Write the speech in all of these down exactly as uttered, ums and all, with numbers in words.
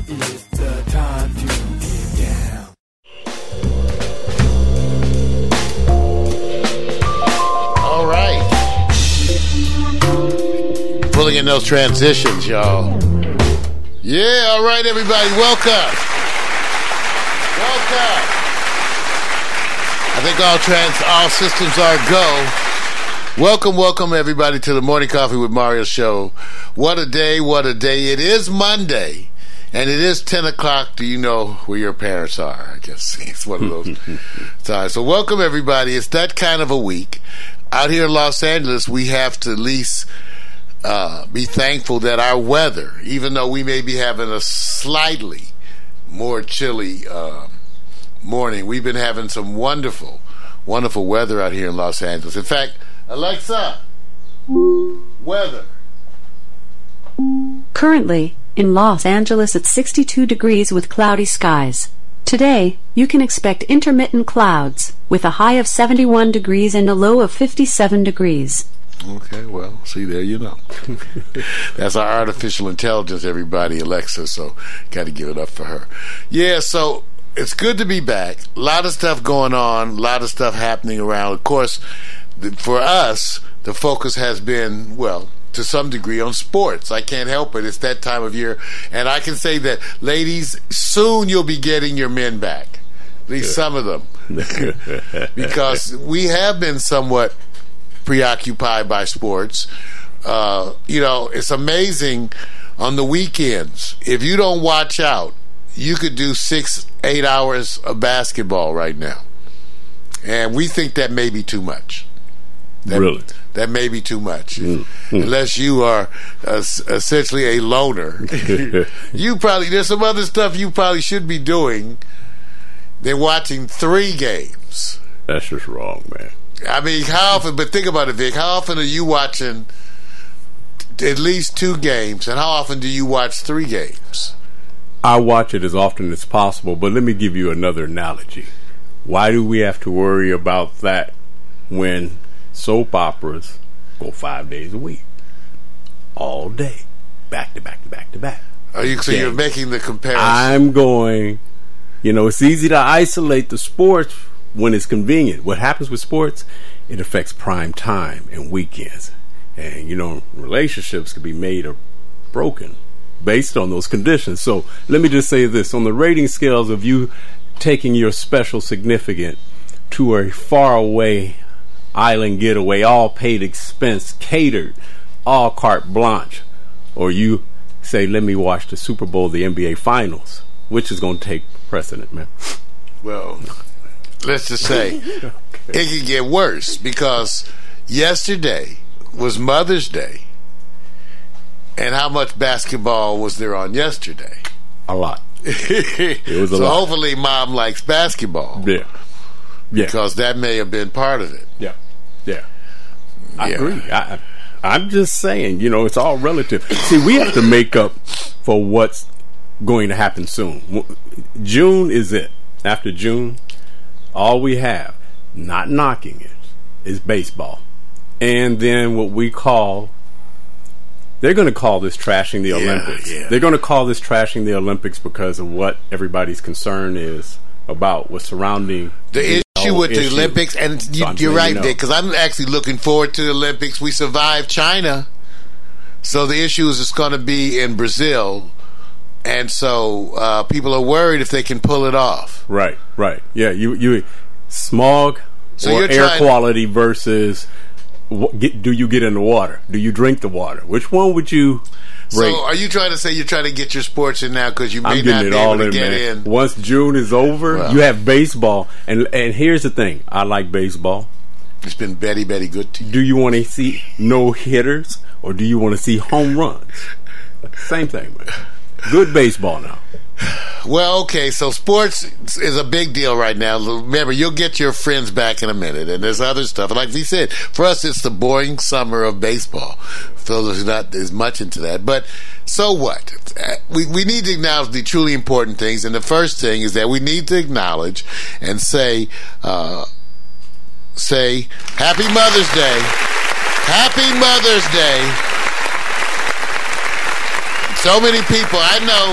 It's the time to get down. All right. Pulling in those transitions, y'all. Yeah, all right, everybody. Welcome. Welcome. I think all trans, all systems are go. Welcome, welcome, everybody, to the Morning Coffee with Mario show. What a day, what a day. It is Monday, and it is ten o'clock. Do you know where your parents are? I guess it's one of those times. So welcome, everybody. It's that kind of a week. Out here in Los Angeles, we have to at least uh, be thankful that our weather, even though we may be having a slightly more chilly uh, morning, we've been having some wonderful, wonderful weather out here in Los Angeles. In fact, Alexa, weather. Currently, in Los Angeles it's sixty-two degrees with cloudy skies. Today, you can expect intermittent clouds, with a high of seventy-one degrees and a low of fifty-seven degrees. Okay, well, see, there you know. That's our artificial intelligence, everybody, Alexa, so got to give it up for her. Yeah, so it's good to be back. A lot of stuff going on, a lot of stuff happening around. Of course, for us, the focus has been, well, to some degree on sports. I can't help it. It's that time of year. And I can say that, ladies, soon you'll be getting your men back. At least some of them. Because we have been somewhat preoccupied by sports. Uh, you know, it's amazing on the weekends. If you don't watch out, you could do six, eight hours of basketball right now. And we think that may be too much. That, really? That may be too much. Mm. Unless you are uh, essentially a loner. You probably, there's some other stuff you probably should be doing than watching three games. That's just wrong, man. I mean, how often, but think about it, Vic, how often are you watching at least two games, and how often do you watch three games? I watch it as often as possible, but let me give you another analogy. Why do we have to worry about that when soap operas go five days a week, all day, back to back to back to back? Are you so you're making the comparison? I'm going. You know, it's easy to isolate the sports when it's convenient. What happens with sports? It affects prime time and weekends, and you know, relationships can be made or broken based on those conditions. So let me just say this: on the rating scales of you taking your special significant to a faraway island getaway, all paid expense, catered, all carte blanche, or you say, let me watch the Super Bowl, the N B A Finals, which is going to take precedent, man? Well, let's just say okay. It could get worse, because yesterday was Mother's Day, and how much basketball was there on yesterday? A lot. It was a so lot. Hopefully mom likes basketball. Yeah. Yeah. Because that may have been part of it. Yeah. Yeah. I yeah. agree. I, I'm just saying, you know, it's all relative. See, we have to make up for what's going to happen soon. June is it. After June, all we have, not knocking it, is baseball. And then what we call, they're going to call this trashing the yeah, Olympics. Yeah. They're going to call this trashing the Olympics because of what everybody's concern is about what's surrounding the issue with issue. the Olympics. And you, so you're right, you know. Vic, because I'm actually looking forward to the Olympics. We survived China, so the issue is it's going to be in Brazil, and so uh, people are worried if they can pull it off. Right, right, yeah. You, you smog so or you're air trying- quality versus what, get, do you get in the water? Do you drink the water? Which one would you? Rate? So are you trying to say you're trying to get your sports in now because you may I'm not getting it be all able to in, get man. in? Once June is over, Well. you have baseball, and and here's the thing: I like baseball. It's been very, very good to you. Do you want to see no hitters, or do you want to see home runs? Same thing, man. Good baseball now. Well, okay, so sports is a big deal right now. Remember, you'll get your friends back in a minute, and there's other stuff. And like we said, for us, it's the boring summer of baseball. Phil is not as much into that. But so what? We, we need to acknowledge the truly important things, and the first thing is that we need to acknowledge and say, uh, say, Happy Mother's Day. Happy Mother's Day. So many people, I know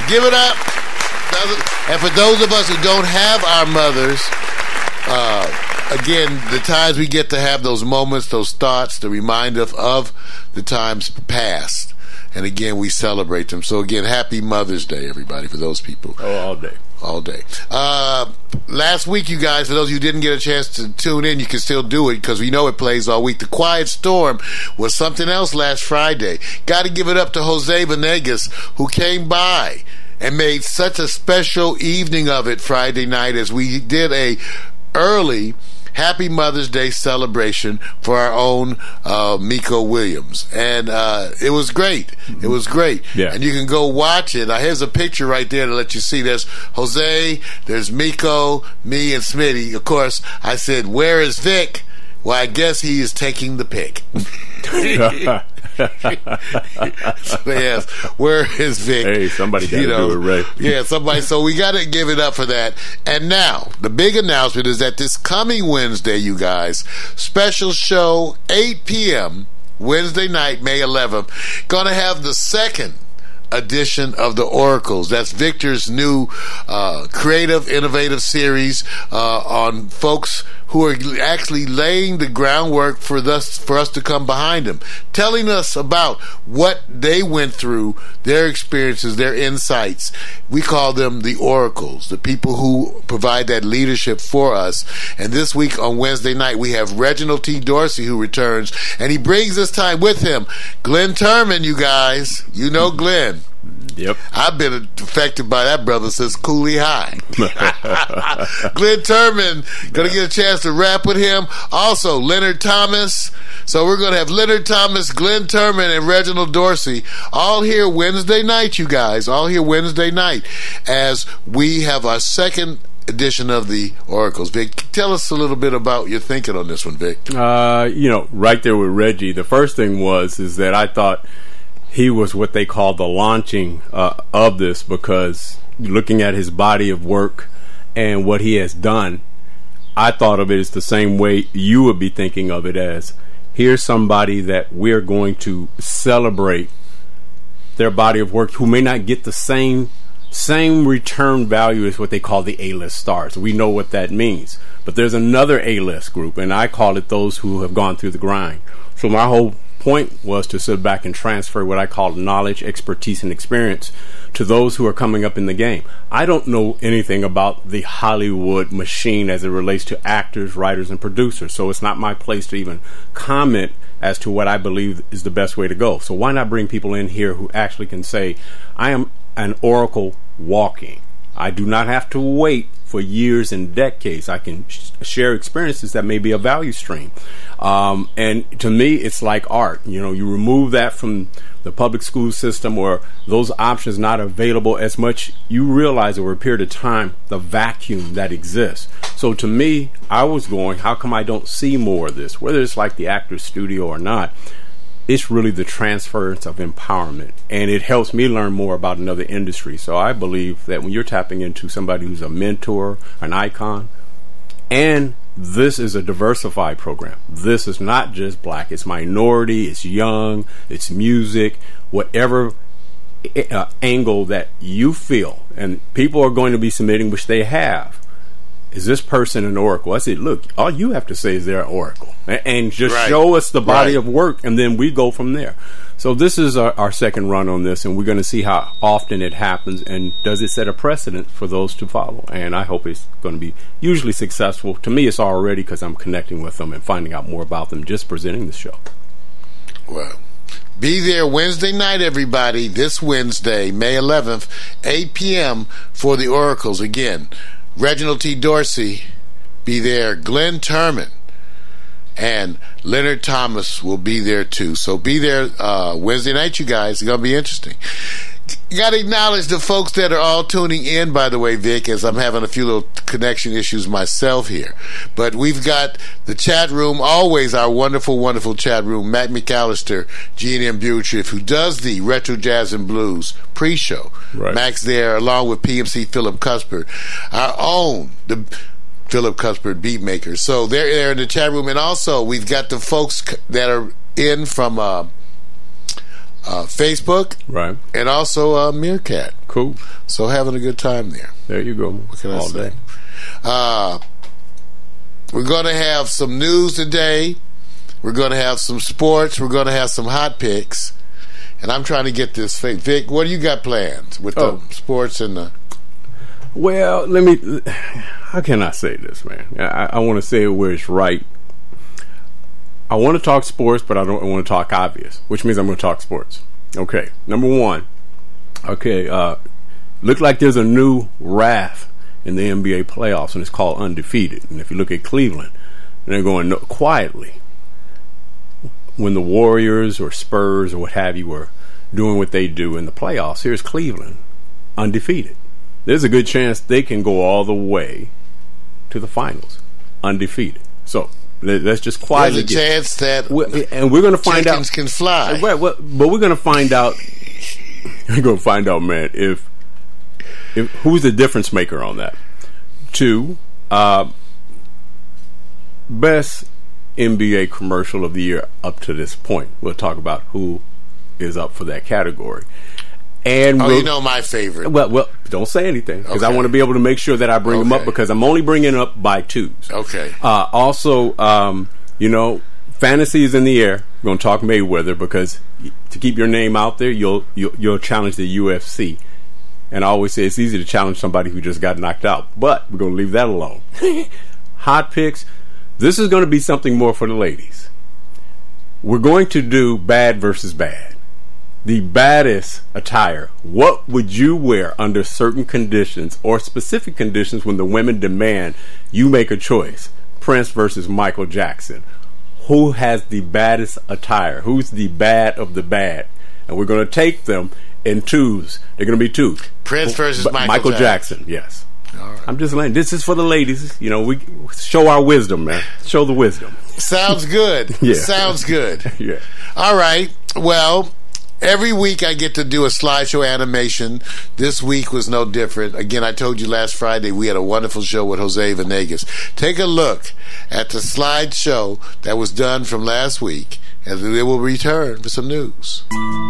Give it up. And for those of us who don't have our mothers, uh, again, the times we get to have those moments, those thoughts, to remind us of the times past. And again, we celebrate them. So again, happy Mother's Day, everybody, for those people. Oh, all day. All day. Uh, last week, you guys, for those of you who didn't get a chance to tune in, you can still do it because we know it plays all week. The Quiet Storm was something else last Friday. Got to give it up to Jose Venegas, who came by and made such a special evening of it Friday night as we did a early Happy Mother's Day celebration for our own uh, Miko Williams. And uh, it was great. It was great. Yeah. And you can go watch it. Now, here's a picture right there to let you see. There's Jose, there's Miko, me, and Smitty. Of course, I said, where is Vic? Well, I guess he is taking the pick. So yes, where is Vic? Hey, somebody got to do it right. Yeah, somebody. So we got to give it up for that. And now, the big announcement is that this coming Wednesday, you guys, special show, eight p.m., Wednesday night, May eleventh, going to have the second edition of the Oracles. That's Victor's new uh, creative, innovative series uh, on folks who are actually laying the groundwork for us, for us to come behind them, telling us about what they went through, their experiences, their insights. We call them the Oracles, the people who provide that leadership for us. And this week on Wednesday night, we have Reginald T. Dorsey who returns, and he brings this time with him Glenn Turman, you guys. You know Glenn. Yep. I've been affected by that brother since Cooley High. Glenn Turman, going to get a chance to rap with him. Also, Leonard Thomas. So we're going to have Leonard Thomas, Glenn Turman, and Reginald Dorsey all here Wednesday night, you guys. All here Wednesday night as we have our second edition of the Oracles. Vic, tell us a little bit about your thinking on this one, Vic. Uh, you know, right there with Reggie, the first thing was is that I thought he was what they call the launching uh, of this, because looking at his body of work and what he has done, I thought of it as the same way you would be thinking of it, as here's somebody that we're going to celebrate their body of work who may not get the same same return value as what they call the A-list stars. We know what that means. But there's another A-list group, and I call it those who have gone through the grind. So my whole point was to sit back and transfer what I call knowledge, expertise, and experience to those who are coming up in the game. I don't know anything about the Hollywood machine as it relates to actors, writers, and producers, so it's not my place to even comment as to what I believe is the best way to go. So why not bring people in here who actually can say, I am an oracle walking. I do not have to wait for years and decades. I can sh- share experiences that may be a value stream. Um, and to me, it's like art. You know, you remove that from the public school system, or those options not available as much, you realize over a period of time the vacuum that exists. So to me, I was going, how come I don't see more of this? Whether it's like the Actors Studio or not, it's really the transference of empowerment, and it helps me learn more about another industry. So I believe that when you're tapping into somebody who's a mentor, an icon, and this is a diversified program. This is not just black, it's minority, it's young, it's music, whatever uh, angle that you feel, and people are going to be submitting, which they have. Is this person an oracle? I said, look, all you have to say is they're an oracle, and, and just right. show us the body right. of work, and then we go from there. So this is our, our second run on this, and we're going to see how often it happens, and does it set a precedent for those to follow. And I hope it's going to be usually successful. To me, it's already, because I'm connecting with them and finding out more about them just presenting the show. Well, be there Wednesday night, everybody, this Wednesday, May eleventh, eight p.m. for the Oracles. Again, Reginald T. Dorsey, be there. Glenn Turman and Leonard Thomas will be there too. So be there uh, Wednesday night, you guys. It's going to be interesting. You got to acknowledge the folks that are all tuning in, by the way, Vic, as I'm having a few little connection issues myself here. But we've got the chat room, always our wonderful, wonderful chat room, Matt McAllister, G and M Butriff, who does the Retro Jazz and Blues pre-show. Right. Max there, along with P M C Philip Cuthbert, our own, the Philip Cuthbert beatmaker. So they're there in the chat room. And also, we've got the folks that are in from... Uh, uh, Facebook, Right. and also uh, Meerkat. Cool. So having a good time there. There you go. What can I All say? day. Uh, we're going to have some news today. We're going to have some sports. We're going to have some hot picks. And I'm trying to get this thing. Vic, what do you got planned with Oh. the sports and the... Well, let me. How can I say this, man? I, I want to say it where it's right. I want to talk sports, but I don't want to talk obvious, which means I'm going to talk sports. Okay, number one. Okay, uh, look like there's a new wrath in the N B A playoffs, and it's called undefeated. And if you look at Cleveland, they're going no, quietly. When the Warriors or Spurs or what have you were doing what they do in the playoffs, here's Cleveland, undefeated. There's a good chance they can go all the way to the finals, undefeated. So let's just quietly There's a get, chance that we're, and we're going to find chickens out. can fly. Well, well, but we're going to find out. We're going to find out, man. If if who's the difference maker on that? Two, uh, best N B A commercial of the year up to this point. We'll talk about who is up for that category. And Oh, we'll, you know my favorite. well, well, don't say anything because I Okay. want to be able to make sure that I bring them up Okay. because I'm only bringing up by twos. Okay. Uh, also, um, you know, fantasy is in the air. We're going to talk Mayweather because to keep your name out there, you'll, you'll you'll challenge the U F C. And I always say it's easy to challenge somebody who just got knocked out, but we're going to leave that alone. Hot picks. This is going to be something more for the ladies. We're going to do bad versus bad. The baddest attire. What would you wear under certain conditions or specific conditions when the women demand you make a choice? Prince versus Michael Jackson. Who has the baddest attire? Who's the bad of the bad? And we're going to take them in twos. They're going to be two. Prince versus But Michael Jackson. Jackson. Yes. All right. I'm just letting. This is for the ladies. You know, we show our wisdom, man. Show the wisdom. Sounds good. Yeah. Sounds good. Yeah. All right. Well, every week I get to do a slideshow animation. This week was no different. Again, I told you last Friday we had a wonderful show with Jose Venegas. Take a look at the slideshow that was done from last week, and then we will return for some news.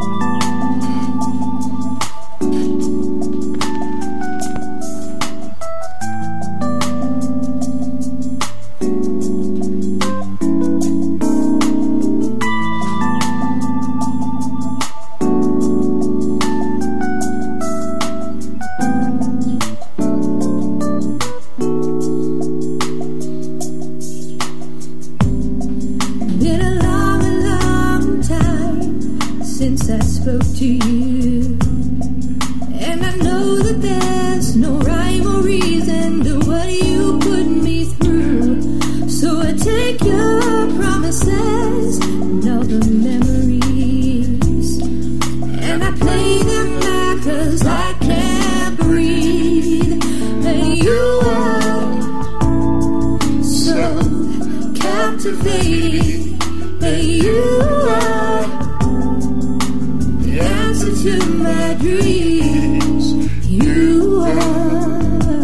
Been a long, long time since I spoke to you, and I know that there's no rhyme or reason to what you put me through. So I take your promises and all the memories, and I play them back 'cause I can't breathe. And you are so captivating, and you are the answer to my dreams. You are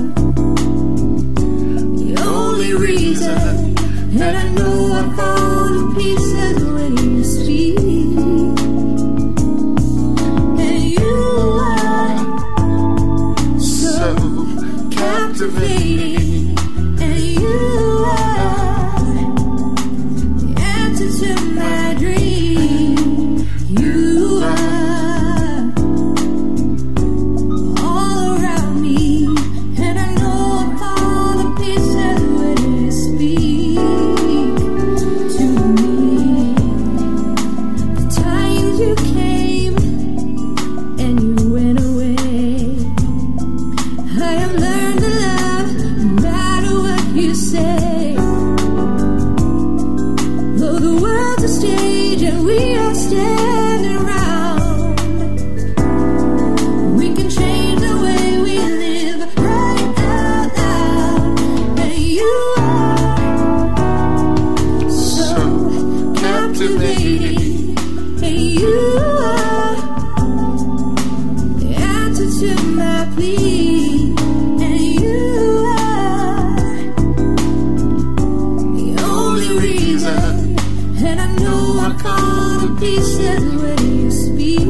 the only reason, and I know I fall to pieces when you speak. And you are so captivating, and you are the answer to my dream. You are all around me, and I know I fall to pieces when you speak to me. The times you came and you went away, I have learned to love no matter what you say. Though the world's a stage and we are standing around, we can change the way we live right out loud. And you are so captivating, and you are the answer to my plea. And you are the only reason, and I know I fall to pieces when you speak.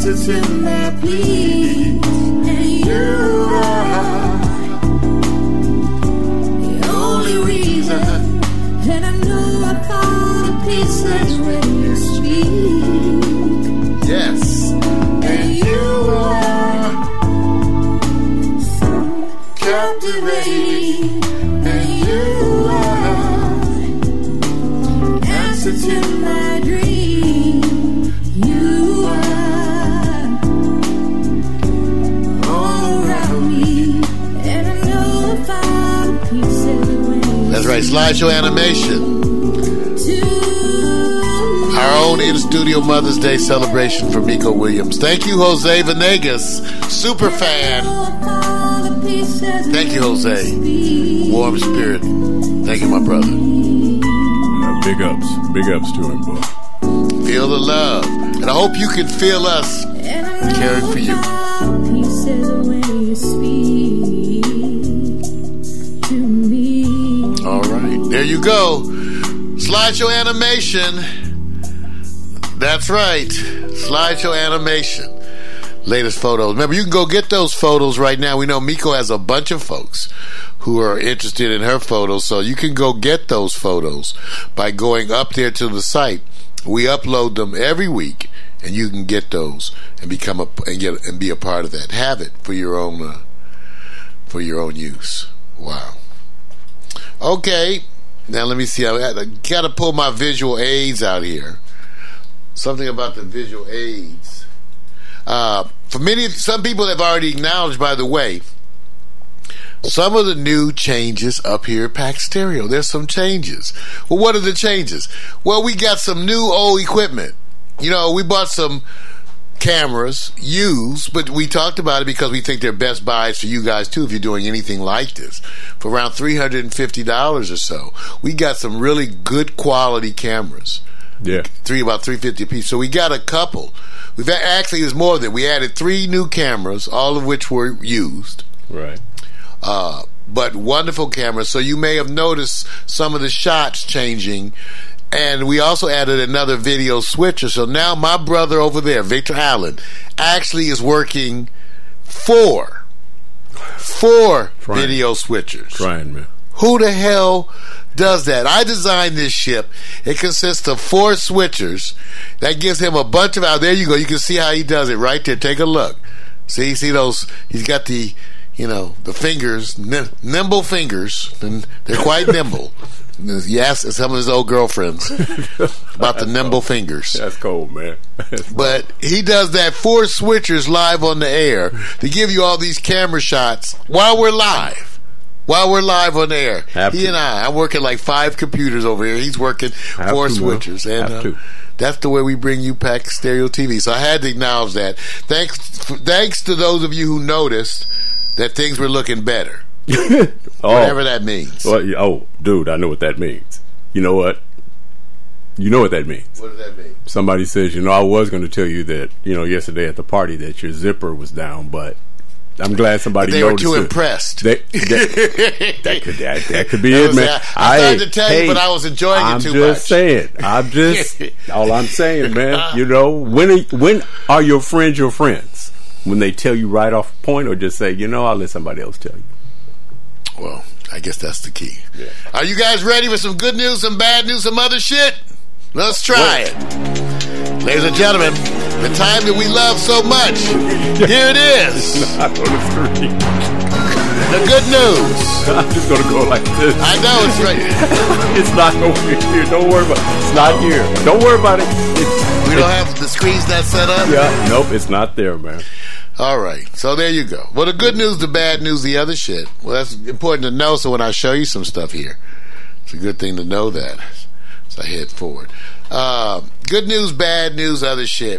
answer to my plea. And you are the only reason. And I know I fall to pieces when you speak. Yes. And you are so captivating. And you are answer to my dream. You are all around me. And I know I fall to pieces when you That's right. Slideshow animation. Our own in-studio Mother's Day celebration for Miko Williams. Thank you, Jose Venegas, super fan. Thank you, Jose. Warm spirit. Thank you, my brother. Uh, big ups. Big ups to him, boy. Feel the love. And I hope you can feel us caring for you. All right. There you go. Slideshow animation. That's right. Slideshow animation. Latest photos. Remember, you can go get those photos right now. We know Miko has a bunch of folks who are interested in her photos, so you can go get those photos by going up there to the site. We upload them every week, and you can get those and become a and get and be a part of that. Have it for your own uh, for your own use. Wow. Okay. Now let me see. I, I got to pull my visual aids out here. Something about the visual aids. Uh, for many, some people have already acknowledged, by the way, some of the new changes up here at Pack Stereo. There's some changes. Well, what are the changes? Well, we got some new old equipment. You know, we bought some cameras, used, but we talked about it because we think they're best buys for you guys too if you're doing anything like this. For around three hundred fifty dollars or so, we got some really good quality cameras. Yeah, three about three fifty a piece. So we got a couple. We've actually there's more than we added three new cameras, all of which were used. Right. Uh, but wonderful cameras. So you may have noticed some of the shots changing. And we also added another video switcher. So now my brother over there, Victor Allen, actually is working four, four Trying. video switchers. Trying, man. Who the hell does that? I designed this ship. It consists of four switchers. That gives him a bunch of... Oh, there you go. You can see how he does it right there. Take a look. See, see those... He's got the, you know, the fingers, nim- nimble fingers. And they're quite nimble. Yes, some of his old girlfriends about the nimble cold. fingers. That's cold, man. That's but he does that four switchers live on the air to give you all these camera shots while we're live. While we're live on the air. Have he to. and I, I'm working like five computers over here. He's working Have four to, switchers. And Have uh, to. that's the way we bring you Pack Stereo T V. So I had to acknowledge that. Thanks, thanks to those of you who noticed that things were looking better. oh. Whatever that means. Well, oh, dude, I know what that means. You know what? You know what that means. What does that mean? Somebody says, you know, I was going to tell you that, you know, yesterday at the party that your zipper was down, but I'm glad somebody They were noticed too it. impressed. They, that, that could that, that could be That it, was- man. I tried to tell you, but I was enjoying it I'm too just much. saying. I'm just all I'm saying, man. You know, when are, when are your friends your friends? When they tell you right off point, or just say, you know, I'll let somebody else tell you. Well, I guess that's the key. Yeah. Are you guys ready for some good news, some bad news, some other shit? Let's try it. Ladies and gentlemen, the time that we love so much. Here it is. Not on the screen. The good news. I'm just gonna go like this. I know it's right. It's not over here. Don't worry about it. It's not here. Don't worry about it. It's, We don't have the screens not set up. yeah. Nope. It's not there, man. All right. So there you go. Well, the good news, the bad news, the other shit. Well, that's important to know. So when I show you some stuff here, it's a good thing to know that. So I head forward. Uh, good news, bad news, other shit.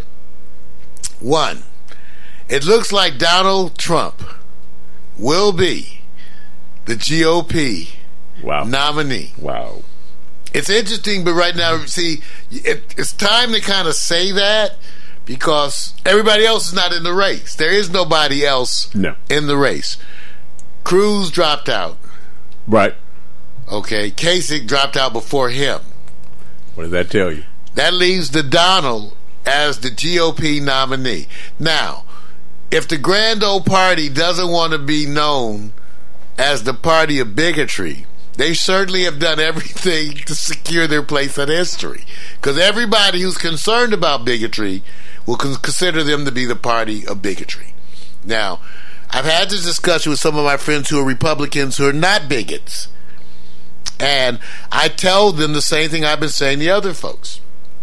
One, it looks like Donald Trump will be the G O P Wow. nominee. Wow. It's interesting, but right now, see, it, it's time to kind of say that because everybody else is not in the race. There is nobody else No. in the race. Cruz dropped out. Right. Okay, Kasich dropped out before him. What does that tell you? That leaves the Donald as the G O P nominee. Now, if the Grand Old Party doesn't want to be known as the party of bigotry, they certainly have done everything to secure their place in history. Because everybody who's concerned about bigotry will con- consider them to be the party of bigotry. Now, I've had this discussion with some of my friends who are Republicans who are not bigots. And I tell them the same thing I've been saying to other folks.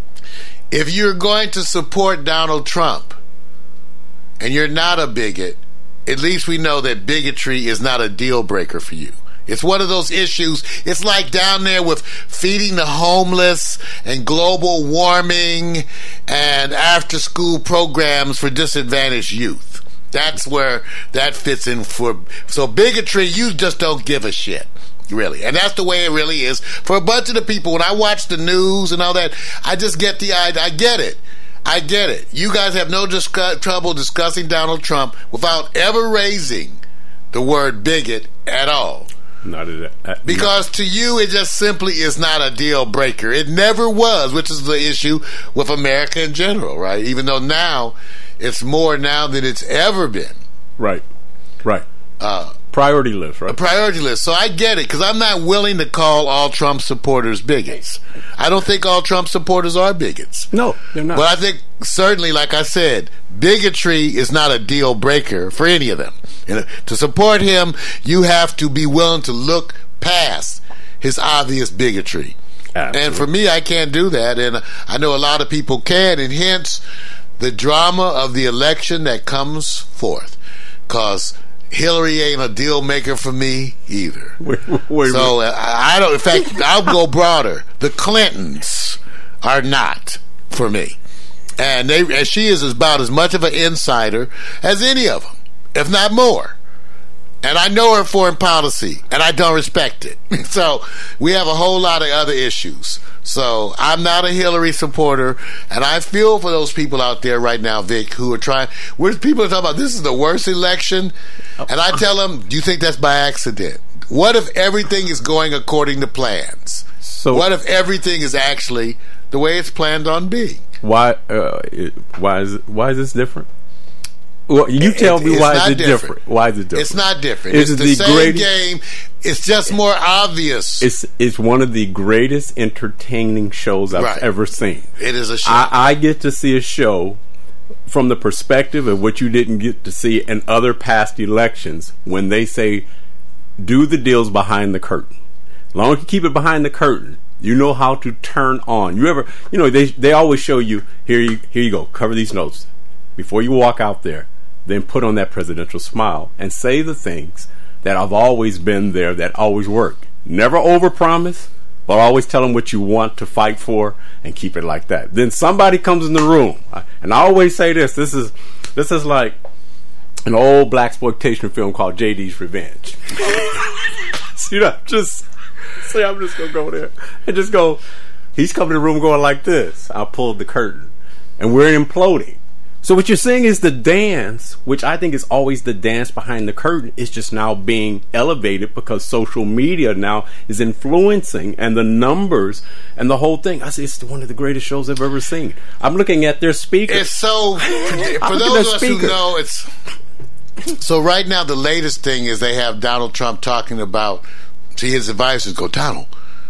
If you're going to support Donald Trump and you're not a bigot, at least we know that bigotry is not a deal breaker for you. It's one of those issues. It's like down there with feeding the homeless and global warming and after school programs for disadvantaged youth. That's where that fits in for. So bigotry, you just don't give a shit, really. And that's the way it really is for a bunch of the people. When I watch the news and all that, I just get the idea. I get it. I get it. You guys have no discuss, trouble discussing Donald Trump without ever raising the word bigot at all. Not at uh, because no. to you, it just simply is not a deal breaker. It never was, which is the issue with America in general, right? Even though now it's more now than it's ever been. Right, right. Uh, priority list, right? A priority list. So I get it, because I'm not willing to call all Trump supporters bigots. I don't think all Trump supporters are bigots. No, they're not. But I think certainly, like I said, bigotry is not a deal breaker for any of them. And to support him, you have to be willing to look past his obvious bigotry. Absolutely. And for me, I can't do that. And I know a lot of people can, and hence the drama of the election that comes forth. Because Hillary ain't a deal maker for me either. Wait, wait, so wait. I, I don't. In fact, I'll go broader. The Clintons are not for me, and they. And she is about as much of an insider as any of them, if not more. And I know her foreign policy, and I don't respect it. So we have a whole lot of other issues. So I'm not a Hillary supporter, and I feel for those people out there right now, Vic, who are trying. Where people are talking about this is the worst election, and I tell them, do you think that's by accident? What if everything is going according to plans? So what if everything is actually the way it's planned on being? Why? Uh, it, why is it, why is this different? Well, you tell it, me why is it different. different? Why is it different? It's not different. It's, it's the, the same greatest, game. It's just more obvious. It's it's one of the greatest entertaining shows I've right. ever seen. It is a show. I, I get to see a show from the perspective of what you didn't get to see in other past elections when they say, do the deals behind the curtain. As long as you keep it behind the curtain, you know how to turn on. You ever, you know, they they always show you, here you, here you go, cover these notes. Before you walk out there, then put on that presidential smile and say the things that have always been there, that always work. Never overpromise, but always tell them what you want to fight for and keep it like that. Then somebody comes in the room, and I always say this, this is this is like an old blaxploitation film called J D's Revenge. You know, just say I'm just gonna go there and just go, he's coming in the room going like this. I pulled the curtain and we're imploding. So what you're seeing is the dance, which I think is always the dance behind the curtain, is just now being elevated because social media now is influencing, and the numbers and the whole thing. I say it's one of the greatest shows I've ever seen. I'm looking at their speakers. It's so, for those of us who know, it's so right now the latest thing is they have Donald Trump talking about, see, his advisors go, Donald,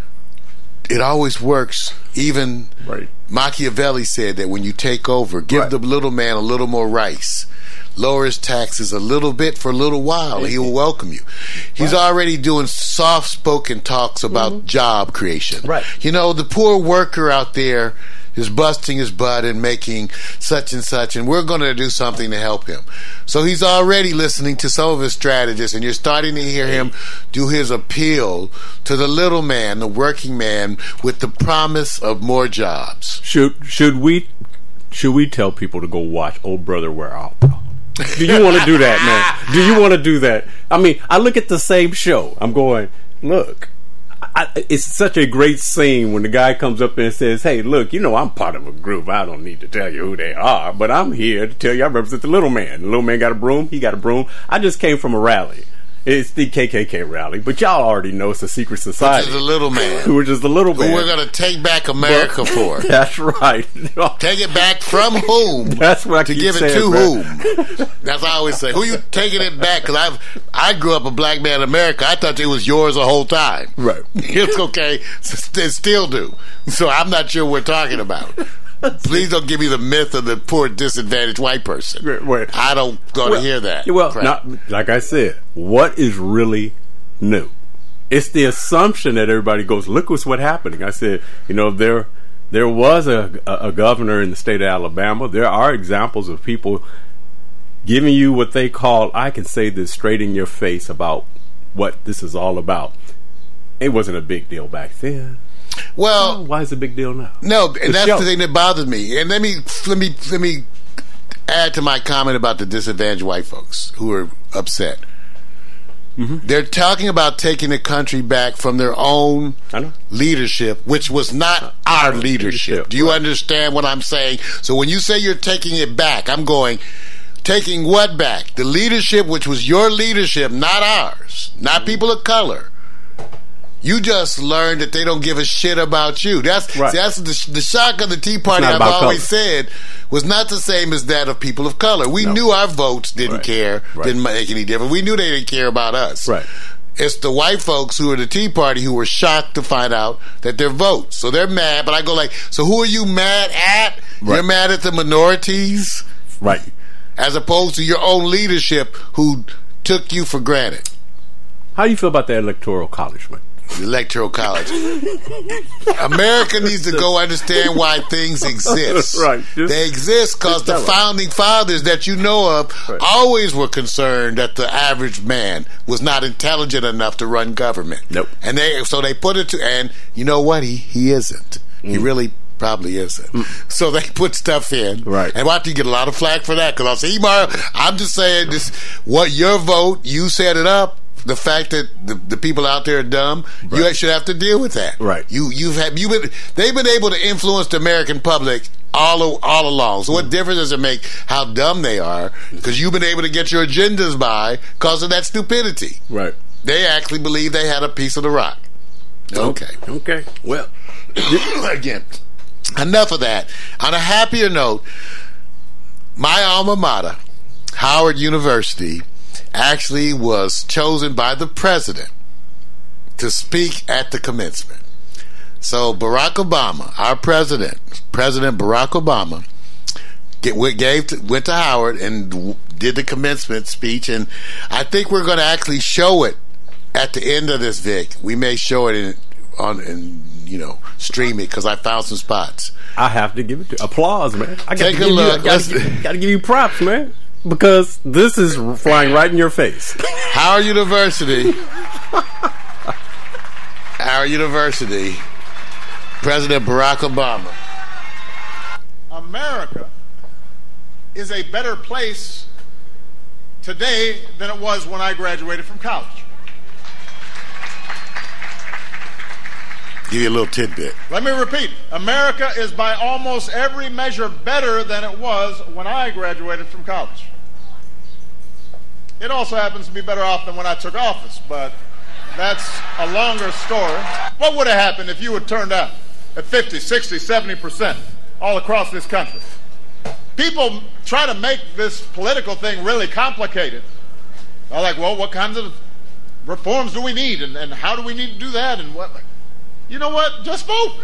it always works. Even right. Machiavelli said that when you take over, give right. the little man a little more rice, lower his taxes a little bit for a little while, and he will welcome you. He's right. already doing soft-spoken talks about mm-hmm. job creation. Right. You know, the poor worker out there is busting his butt and making such and such, and we're going to do something to help him. So he's already listening to some of his strategists, and you're starting to hear him do his appeal to the little man, the working man, with the promise of more jobs. Should should we should we tell people to go watch Old Brother Where Art Thou? Do you want to do that, man? Do you want to do that? I mean, I look at the same show. I'm going, look. I, it's such a great scene when the guy comes up and says, hey, look, you know, I'm part of a group. I don't need to tell you who they are, but I'm here to tell you I represent the little man. The little man got a broom. He got a broom. I just came from a rally. It's the K K K rally, but y'all already know it's a secret society. Which is the little man. Which is the little man. Who we're going to take back America But- for. That's right. Take it back from whom? That's what I to keep give it saying, to bro. whom? That's what I always say. Who you taking it back? Because I've I grew up a black man in America. I thought it was yours the whole time. Right. It's okay. They still do. So I'm not sure what we're talking about. Please don't give me the myth of the poor disadvantaged white person. Right, right. I don't want Well, to hear that. Well, crap. not, like I said, what is really new? It's the assumption that everybody goes, look what's what happening. I said, you know, there there was a, a, a governor in the state of Alabama. There are examples of people giving you what they call, I can say this straight in your face about what this is all about. It wasn't a big deal back then. Well, Oh, why is it a big deal now? no, The and that's show. the thing that bothered me. And let me let me let me add to my comment about the disadvantaged white folks who are upset. Mm-hmm. They're talking about taking the country back from their own I know. leadership, which was not our leadership. leadership, Do you right. understand what I'm saying? So when you say you're taking it back, I'm going, taking what back? The leadership, which was your leadership, not ours, not people of color. You just learned that they don't give a shit about you. That's Right. see, that's the, the shock of the Tea Party. not I've about always color. said was not the same as that of people of color. We No. knew our votes didn't Right. care, Right. didn't make any difference. We knew they didn't care about us. Right. It's the white folks who are the Tea Party who were shocked to find out that their votes. So they're mad. But I go like, so who are you mad at? Right. You're mad at the minorities Right. as opposed to your own leadership who took you for granted. How do you feel about the Electoral College, man? The Electoral College. America needs to go understand why things exist. Right. Just- They exist because just the tell 'em. founding fathers that you know of Right. always were concerned that the average man was not intelligent enough to run government. Nope. And they so they put it to, and you know what? He he isn't. He really probably isn't. So they put stuff in. Right. And watch you get a lot of flack for that because I'll say, Mario, I'm just saying this. What your vote? You set it up. The fact that the, the people out there are dumb, you Right. should have to deal with that. Right. You you've had you been they've been able to influence the American public all o- all along. So what difference does it make how dumb they are? Because you've been able to get your agendas by because of that stupidity. Right. They actually believe they had a piece of the rock. Okay. Okay. Well, Again, enough of that. On a happier note, my alma mater, Howard University, actually was chosen by the president to speak at the commencement. So Barack Obama, our president, President Barack Obama, get, went- gave to, went to Howard and w- did the commencement speech, and I think we're going to actually show it at the end of this, Vic. We may show it in on and you know stream it because I found some spots. I have to give it to applause, man. I got Take to a give look. You, I gotta, Let's- give, gotta give you props, man, because this is flying right in your face. Howard University, Howard University, President Barack Obama. America is a better place today than it was when I graduated from college. Give you a little tidbit. Let me repeat. America is by almost every measure better than it was when I graduated from college. It also happens to be better off than when I took office, but that's a longer story. What would have happened if you had turned out at fifty, sixty, seventy percent all across this country? People try to make this political thing really complicated. They're like, well, what kinds of reforms do we need, and, and how do we need to do that, and what? You know what? Just vote.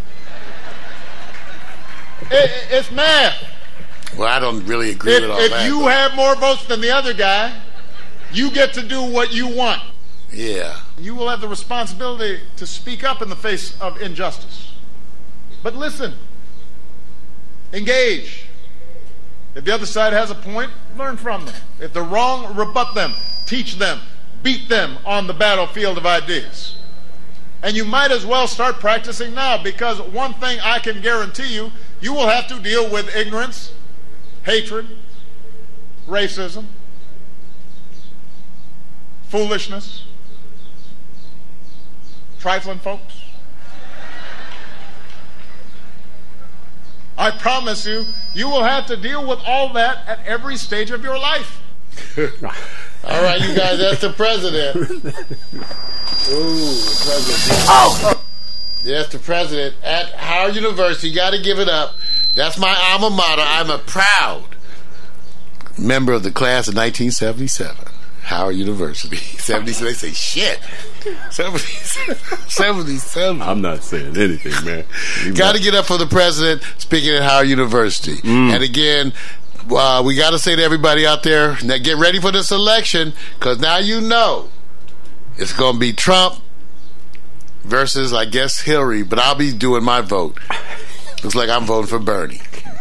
It, it's math. Well, I don't really agree If, with all if that. you but- have more votes than the other guy, you get to do what you want. yeah. You will have the responsibility to speak up in the face of injustice. But listen, engage. If the other side has a point, learn from them. If they're wrong, rebut them, teach them, beat them on the battlefield of ideas. And you might as well start practicing now, because one thing I can guarantee you, you will have to deal with ignorance, hatred, racism, foolishness, trifling folks. I promise you, you will have to deal with all that at every stage of your life. All right, you guys, that's the president. Ooh, the president. Oh! That's the president at Howard University. You got to give it up. That's my alma mater. I'm a proud member of the class of nineteen seventy-seven. Howard University. seventy-seven. They say shit. seventy-seven. I'm not saying anything, man. Got to get up for the president speaking at Howard University. Mm. And again, uh, we got to say to everybody out there, now get ready for this election, because now you know it's going to be Trump versus, I guess, Hillary, but I'll be doing my vote. Looks like I'm voting for Bernie.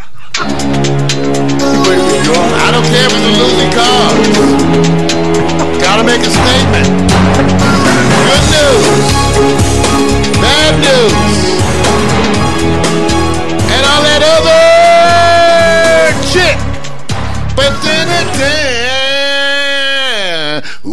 I don't care if it's a losing cause. Gotta make a statement. Good news. Bad news. And all that other shit. But then it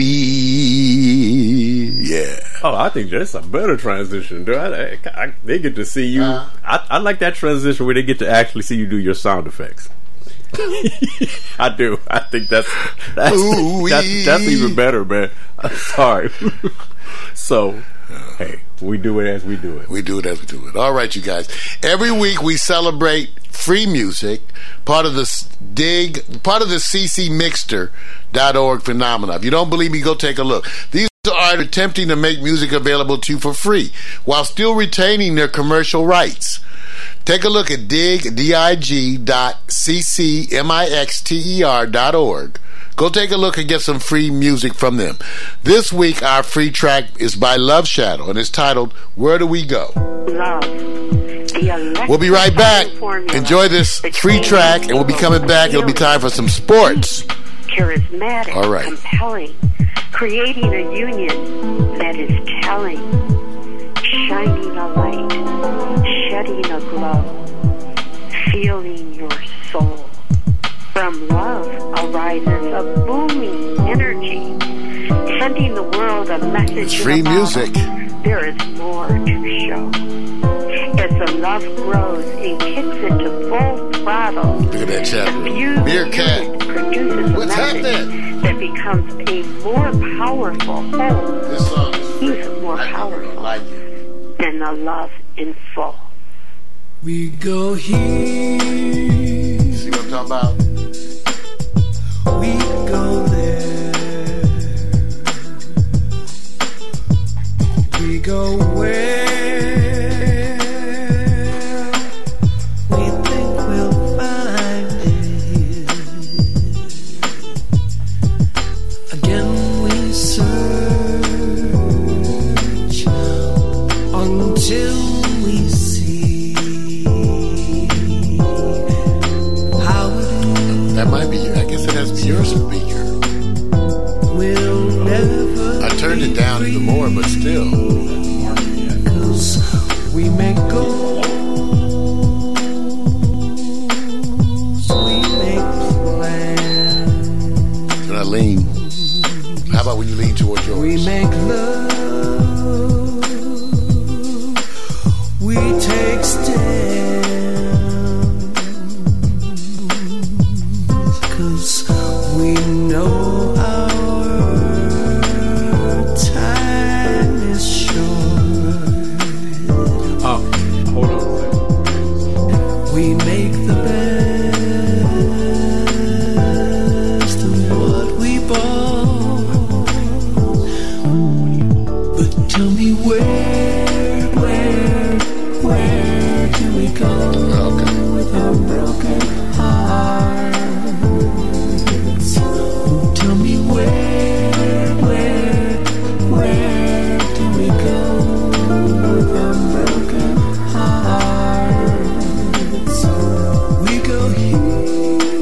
we yeah. Oh, I think that's a better transition, dude. I, I, I, they get to see you. Uh, I, I like that transition where they get to actually see you do your sound effects. I do. I think that's that's, that's that's even better, man. I'm sorry. So, hey, we do it as we do it. We do it as we do it. All right, you guys. Every week we celebrate free music, part of the dig, part of the C C Mixter dot org phenomena. If you don't believe me, go take a look. These are attempting to make music available to you for free while still retaining their commercial rights. Take a look at dig, D I G dot C C M I X T E R dot org. Go take a look and get some free music from them. This week, our free track is by Love Shadow, and it's titled, Where Do We Go? Love. We'll be right back. Enjoy this free track, and we'll be coming back. It'll be time for some sports. Charismatic, all right. Compelling, creating a union that is telling, shining a light, shedding a glow, feeling your soul. From love arises a booming energy, sending the world a message. It's free about music. There is more to show. As the love grows and kicks into full throttle, look at that chat room. Meerkat. Produces What's a message happening? That becomes a more powerful whole. This song is free. Even more I powerful like it. than the love in full. We go here. See what I'm talking about? We go there. We go where we think we'll find it. Again we search until we see how it is. That might be, I guess it has to be your speaker. We'll never I turned it down even more, but still. Cause we make goals, we make plans. Can I lean? How about when you lean towards yours? We make love, we take stands, cause we know our time is short. Oh, hold on a second. We make the best of what we bought. But tell me where, where, where do we go with our broken hearts? Tell me where, where, where do we go with our broken hearts? We go here,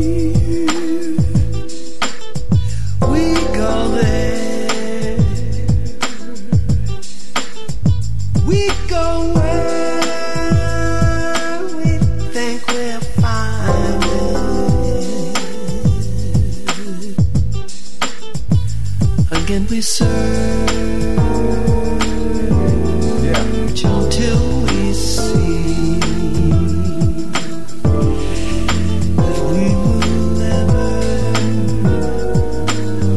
we go there, we go where we think we'll find it. Again we search until we see that we will never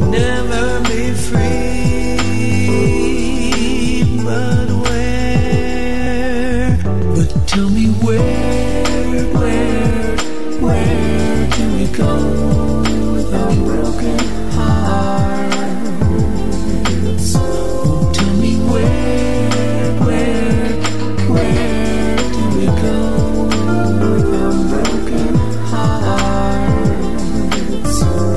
go with our broken hearts? Oh, tell me where, where, where do we go with our broken hearts?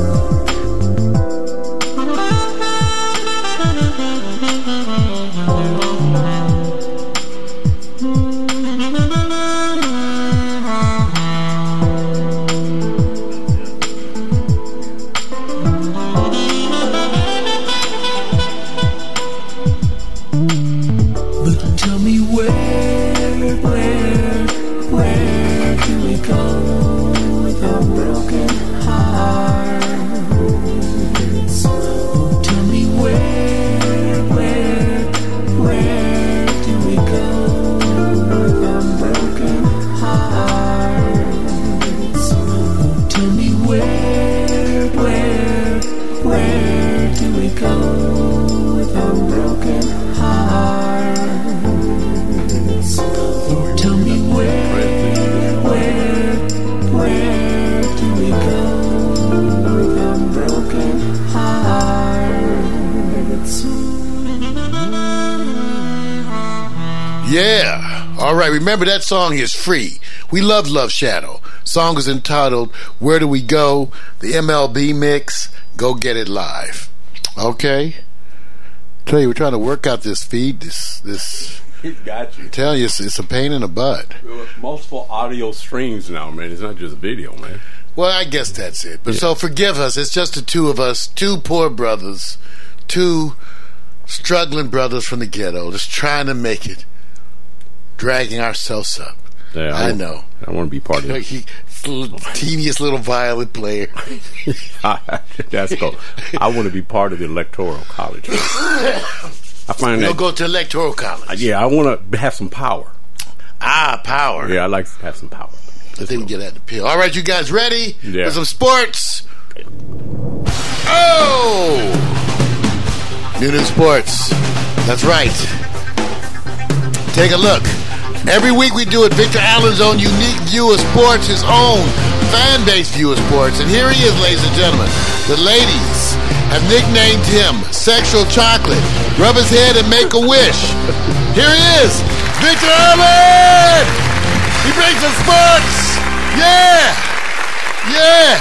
But tell me where, where, where do we go with our broken hearts? Oh, tell me where, where, where do we go with our broken hearts? Oh, tell me where, where, where do we go with our broken hearts? Oh, tell me where, where, where do we go with our broken hearts? Yeah. All right. Remember, that song is free. We love Love Shadow. Song is entitled Where Do We Go? The M L B mix. Go get it live. Okay. Tell you, we're trying to work out this feed. This, this. Got you. Tell you, it's, it's a pain in the butt. Multiple audio streams now, man. It's not just video, man. Well, I guess that's it. But Yeah. so forgive us. It's just the two of us, two poor brothers, two struggling brothers from the ghetto, just trying to make it, dragging ourselves up. Yeah, I want- know. I want to be part of Like it. he, little, teeniest little violin player. That's cool. I want to be part of the electoral college. I find We'll that. go to electoral college. Yeah, I want to have some power. Ah, power. Yeah, I like to have some power. I think we get at the pill. All right, you guys ready Yeah. for some sports? Oh! New New Sports. That's right. Take a look. Every week we do it. Victor Allen's own unique view of sports, his own fan-based view of sports. And here he is, ladies and gentlemen. The ladies have nicknamed him Sexual Chocolate. Rub his head and make a wish. Here he is, Victor Allen! He brings us sports! Yeah! Yeah!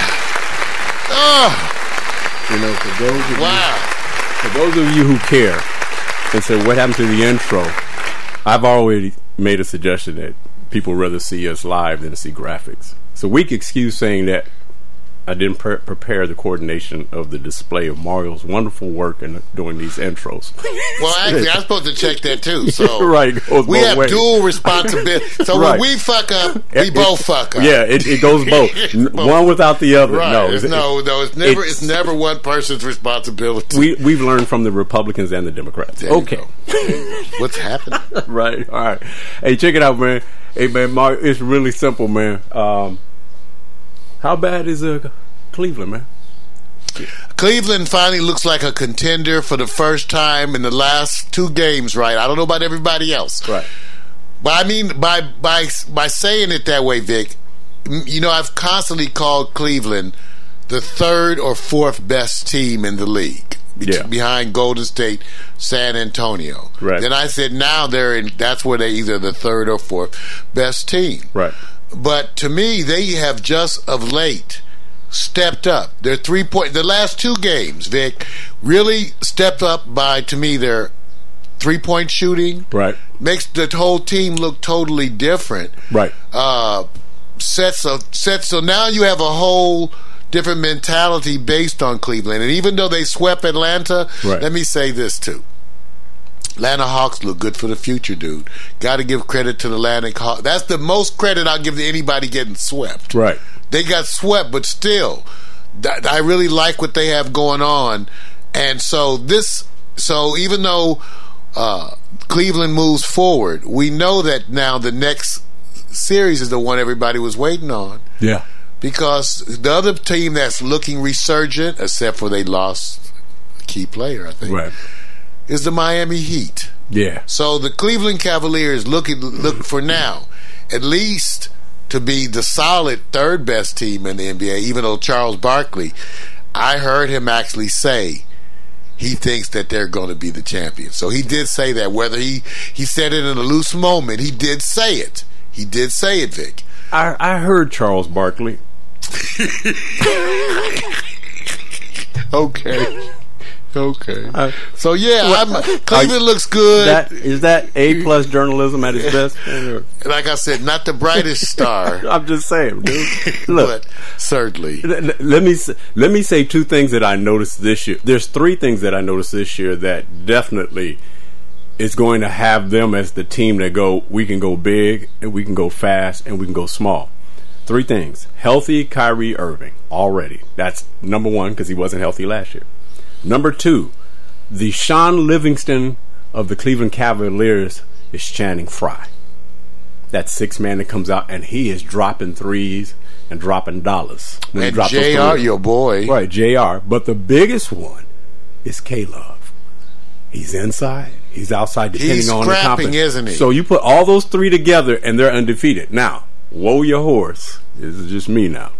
Oh, You know, for those of wow. you, for those of you who care and say what happened to the intro, I've already made a suggestion that people rather see us live than to see graphics. So we can excuse saying that I didn't pre- prepare the coordination of the display of Mario's wonderful work in doing these intros. Well, actually, I'm supposed to check that too. So Right, it goes we both have ways. dual responsibility. So Right. when we fuck up, we It- both it- fuck up. Yeah, it, it goes both. N- both. One without the other. Right. No, It's, it- no, no, it's never. it's- It's, never one person's responsibility. we we've learned from the Republicans and the Democrats. There you Okay. go. What's happening? Right. All right. Hey, check it out, man. Hey, man, Mark, it's really simple, man. Um, how bad is uh, Cleveland, man? Cleveland finally looks like a contender for the first time in the last two games. Right. I don't know about everybody else. Right. But I mean, by by by saying it that way, Vic, m- you know, I've constantly called Cleveland the third or fourth best team in the league, be- Yeah. behind Golden State, San Antonio. Right. Then I said now they're in. That's where they either the third or fourth best team. Right. But to me, they have just of late stepped up. Their three point, the last two games, Vic, really stepped up by, to me, their three point shooting. Right. Makes the whole team look totally different. Right. Uh, sets a sets. So now you have a whole different mentality based on Cleveland. And even though they swept Atlanta, Right. let me say this too. Atlanta Hawks look good for the future, dude. Got to give credit to the Atlantic Hawks. That's the most credit I'll give to anybody getting swept. Right. They got swept, but still, th- I really like what they have going on. And so this, so even though uh, Cleveland moves forward, we know that now the next series is the one everybody was waiting on, Yeah. because the other team that's looking resurgent, except for they lost a key player, I think, Right. is the Miami Heat. Yeah. So the Cleveland Cavaliers looking look for now, at least to be the solid third best team in the N B A, even though Charles Barkley, I heard him actually say he thinks that they're going to be the champions. So he did say that. Whether he, he said it in a loose moment, he did say it. He did say it, Vic. I, I heard Charles Barkley. Okay. Okay. Uh, so yeah, I'm, Cleveland are, looks good. That, is that A plus journalism at its best? Like I said, not the brightest star. I'm just saying, dude. Look, but certainly. Let, let me let me say two things that I noticed this year. There's three things that I noticed this year that definitely is going to have them as the team that go. We can go big and we can go fast and we can go small. Three things: healthy Kyrie Irving already. That's number one because he wasn't healthy last year. Number two, the Sean Livingston of the Cleveland Cavaliers is Channing Frye. That six man that comes out and he is dropping threes and dropping dollars. When and J R, your boy. Right, J R. But the biggest one is K-Love. He's inside, he's outside, depending he's on the scrapping, company. Isn't he? So you put all those three together and they're undefeated. Now, whoa your horse. This is just me now.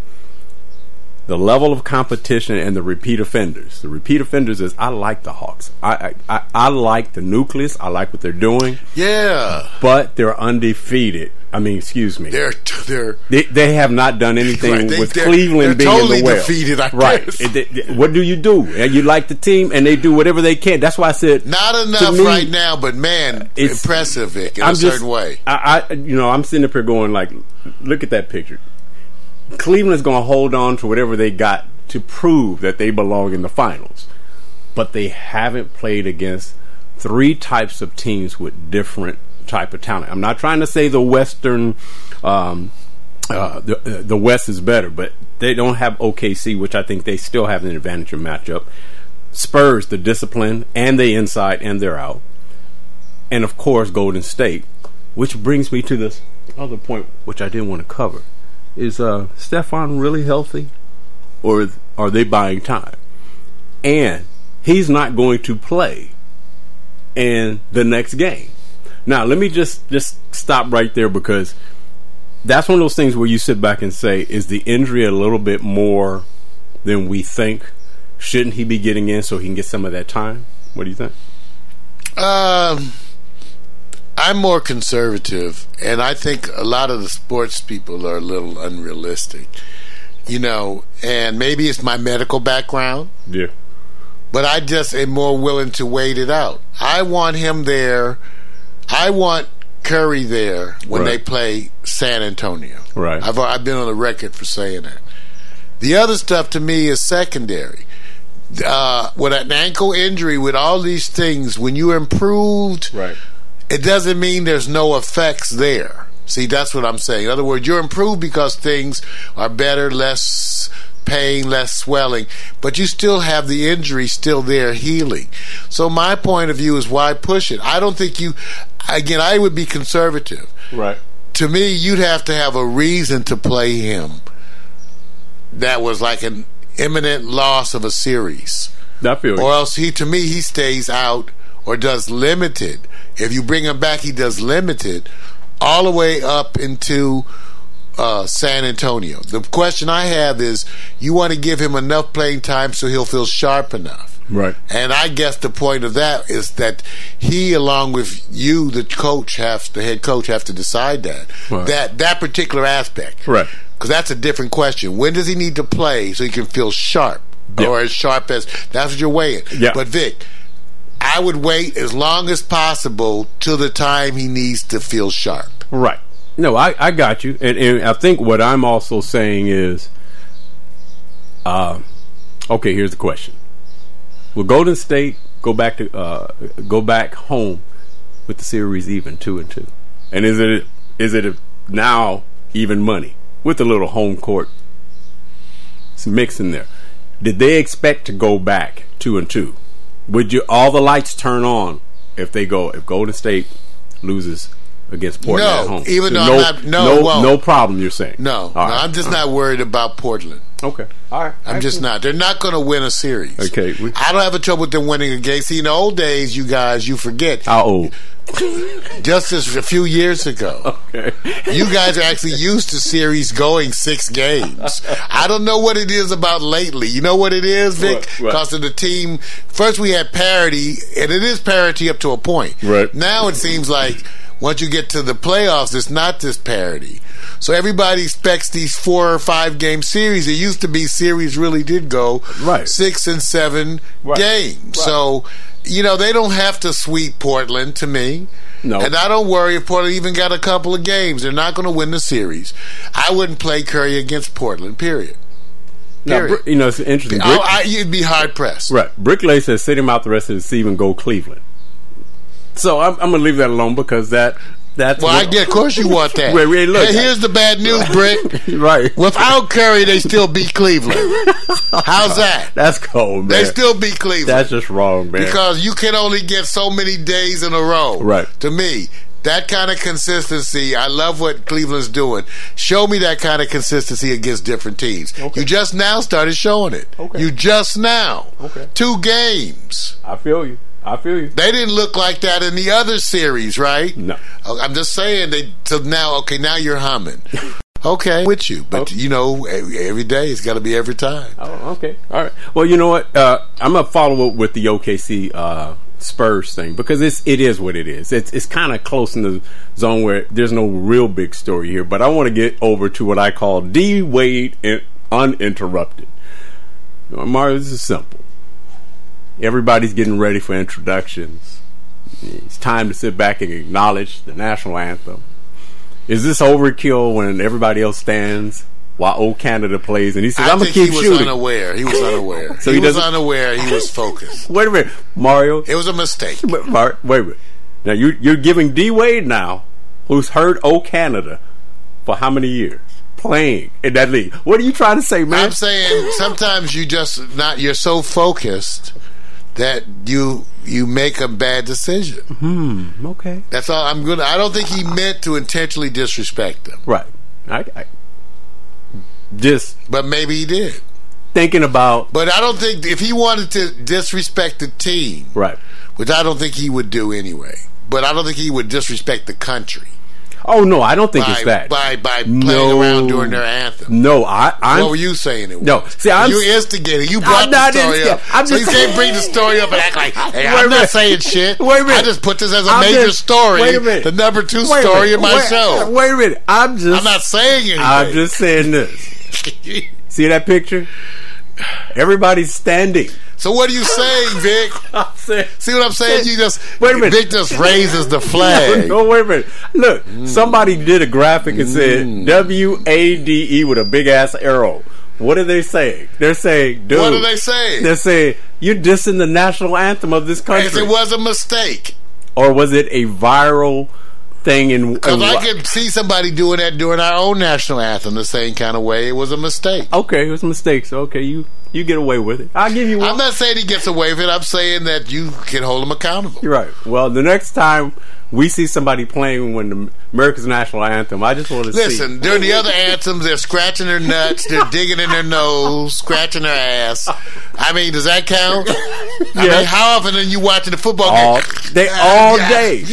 The level of competition and the repeat offenders. The repeat offenders is I like the Hawks. I, I I like the nucleus. I like what they're doing. Yeah, but they're undefeated. I mean, excuse me. They're they're they, they have not done anything right, they, with they're, Cleveland they're being totally in the well. defeated. I right? guess. It, it, what do you do? You like the team, and they do whatever they can. That's why I said not enough me, right now. But man, it's impressive, Vic, in I'm a just, certain way. I, I, you know, I'm sitting up here going like, look at that picture. Cleveland's going to hold on to whatever they got to prove that they belong in the finals, but they haven't played against three types of teams with different type of talent. I'm not trying to say the Western, um, uh, the the West is better, but they don't have O K C, which I think they still have an advantage of matchup. Spurs, the discipline, and they inside and they're out, and of course Golden State, which brings me to this other point, which I didn't want to cover. Is uh, Stephon really healthy? Or are they buying time? And he's not going to play in the next game. Now, let me just, just stop right there, because that's one of those things where you sit back and say, is the injury a little bit more than we think? Shouldn't he be getting in so he can get some of that time? What do you think? Um, I'm more conservative, and I think a lot of the sports people are a little unrealistic. You know, and maybe it's my medical background. Yeah. But I just am more willing to wait it out. I want him there. I want Curry there when right. they play San Antonio. Right. I've I've been on the record for saying that. The other stuff to me is secondary. Uh, with an ankle injury, with all these things, when you're improved, right. it doesn't mean there's no effects there. See, that's what I'm saying. In other words, you're improved because things are better, less pain, less swelling, but you still have the injury still there healing. So my point of view is, why push it? I don't think you, again, I would be conservative. Right. To me, you'd have to have a reason to play him that was like an imminent loss of a series. I feel or else he, to me, he stays out or does limited. If you bring him back, he does limited all the way up into uh, San Antonio. The question I have is, you want to give him enough playing time so he'll feel sharp enough. Right. And I guess the point of that is that he, along with you, the coach, have the head coach, have to decide that right. that that particular aspect. Right. Because that's a different question. When does he need to play so he can feel sharp, yeah. or as sharp as that's what you're weighing? Yeah. But Vic, I would wait as long as possible till the time he needs to feel sharp. Right. No, I, I got you. And, and I think what I'm also saying is, uh, okay, here's the question. Will Golden State go back to uh, go back home with the series even two and two? And is it is it a, now even money with a little home court mix in there? Did they expect to go back two and two? Would you all the lights turn on if they go if Golden State loses against Portland No, at home. even So though no, I'm not- no, no, it won't. no problem. You're saying No, All no, right. I'm just not worried about Portland. Okay, all right. I'm just not. They're not going to win a series. Okay, we- I don't have a trouble with them winning a game. See, in the old days, you guys, you forget. How old? Just as a few years ago, Okay. you guys are actually used to series going six games. I don't know what it is about lately. You know what it is, Vic? What? What? Because of the team. First, we had parity, and it is parity up to a point. Right. Now it seems like once you get to the playoffs, it's not this parity. So everybody expects these four or five game series. It used to be series really did go Right. six and seven Right. games. Right. So, you know, they don't have to sweep Portland to me. No. And I don't worry if Portland even got a couple of games. They're not going to win the series. I wouldn't play Curry against Portland, period. Now, Period. Br- you know, it's interesting. I, Brick, I, you'd be hard pressed. right. Bricklay says sit him out the rest of the season, go Cleveland. So I'm, I'm going to leave that alone because that that's Well, what- I get, of course you want that. Wait, wait, look. Hey, here's the bad news, Brick. right. Without Curry, they still beat Cleveland. How's that? That's cold, man. They still beat Cleveland. That's just wrong, man. Because you can only get so many days in a row. Right. To me, that kind of consistency, I love what Cleveland's doing. Show me that kind of consistency against different teams. Okay. You just now started showing it. Okay. You just now. Okay. Two games. I feel you. I feel you. They didn't look like that in the other series, right? No. Oh, I'm just saying they. So now, okay, now you're humming. Okay, with you, but Okay. you know, every, every day it's got to be every time. Oh, okay. All right. Well, you know what? Uh, I'm gonna follow up with the O K C uh, Spurs thing because it's it is what it is. It's it's kind of close in the zone where there's no real big story here. But I want to get over to what I call D Wade in, uninterrupted. You know, Mario, this is simple. Everybody's getting ready for introductions. It's time to sit back and acknowledge the national anthem. Is this overkill when everybody else stands while Old Canada plays? And he says, I "I'm gonna think keep he was shooting." unaware. He was unaware. So he, he was doesn't- unaware. He was focused. Wait a minute, Mario. It was a mistake. Wait, Mar- wait a minute. Now you you're giving D Wade now, who's heard O Canada for how many years playing in that league? What are you trying to say, man? I'm saying sometimes you just not. You're so focused that you you make a bad decision. Hmm. Okay. That's all. I'm gonna. I don't think he meant to intentionally disrespect them, Right. I, I just but maybe he did. thinking about But I don't think if he wanted to disrespect the team, right. which I don't think he would do anyway. But I don't think he would disrespect the country Oh no, I don't think by, it's that. by by playing No. around during their anthem. No, I. I'm, What were you saying it was? No, see, I'm- you instigated. You brought I'm the not story instigating. up. I'm so just- you can't bring the story up and act like, hey, Wait a I'm not minute. saying shit. Wait a minute. I just put this as a I'm major just- story. wait a minute. The number two Wait a story minute. in my wait, show. Wait a minute. I'm just. I'm not saying anything. I'm just saying this. See that picture? Everybody's standing. So what are you saying, Vic? I'm saying. See what I'm saying? You just Wait a minute. Vic just raises the flag. No, wait a minute. Look, somebody did a graphic and said W A D E with a big ass arrow. What are they saying? They're saying, dude. What are they saying? They're saying, you're dissing the national anthem of this Because country. it was a mistake. Or was it a viral thing in. Because in I what- could see somebody doing that during our own national anthem the same kind of way. It was a mistake. Okay, it was mistakes. Okay, you you get away with it. I'll give you one. I'm not saying he gets away with it. I'm saying that you can hold him accountable. You're right. Well, the next time we see somebody playing when the America's national anthem, I just want to see. Listen, during the other anthems, they're scratching their nuts, they're digging in their nose, scratching their ass. I mean, does that count? I Yeah. mean, how often are you watching the football All- game? they all day.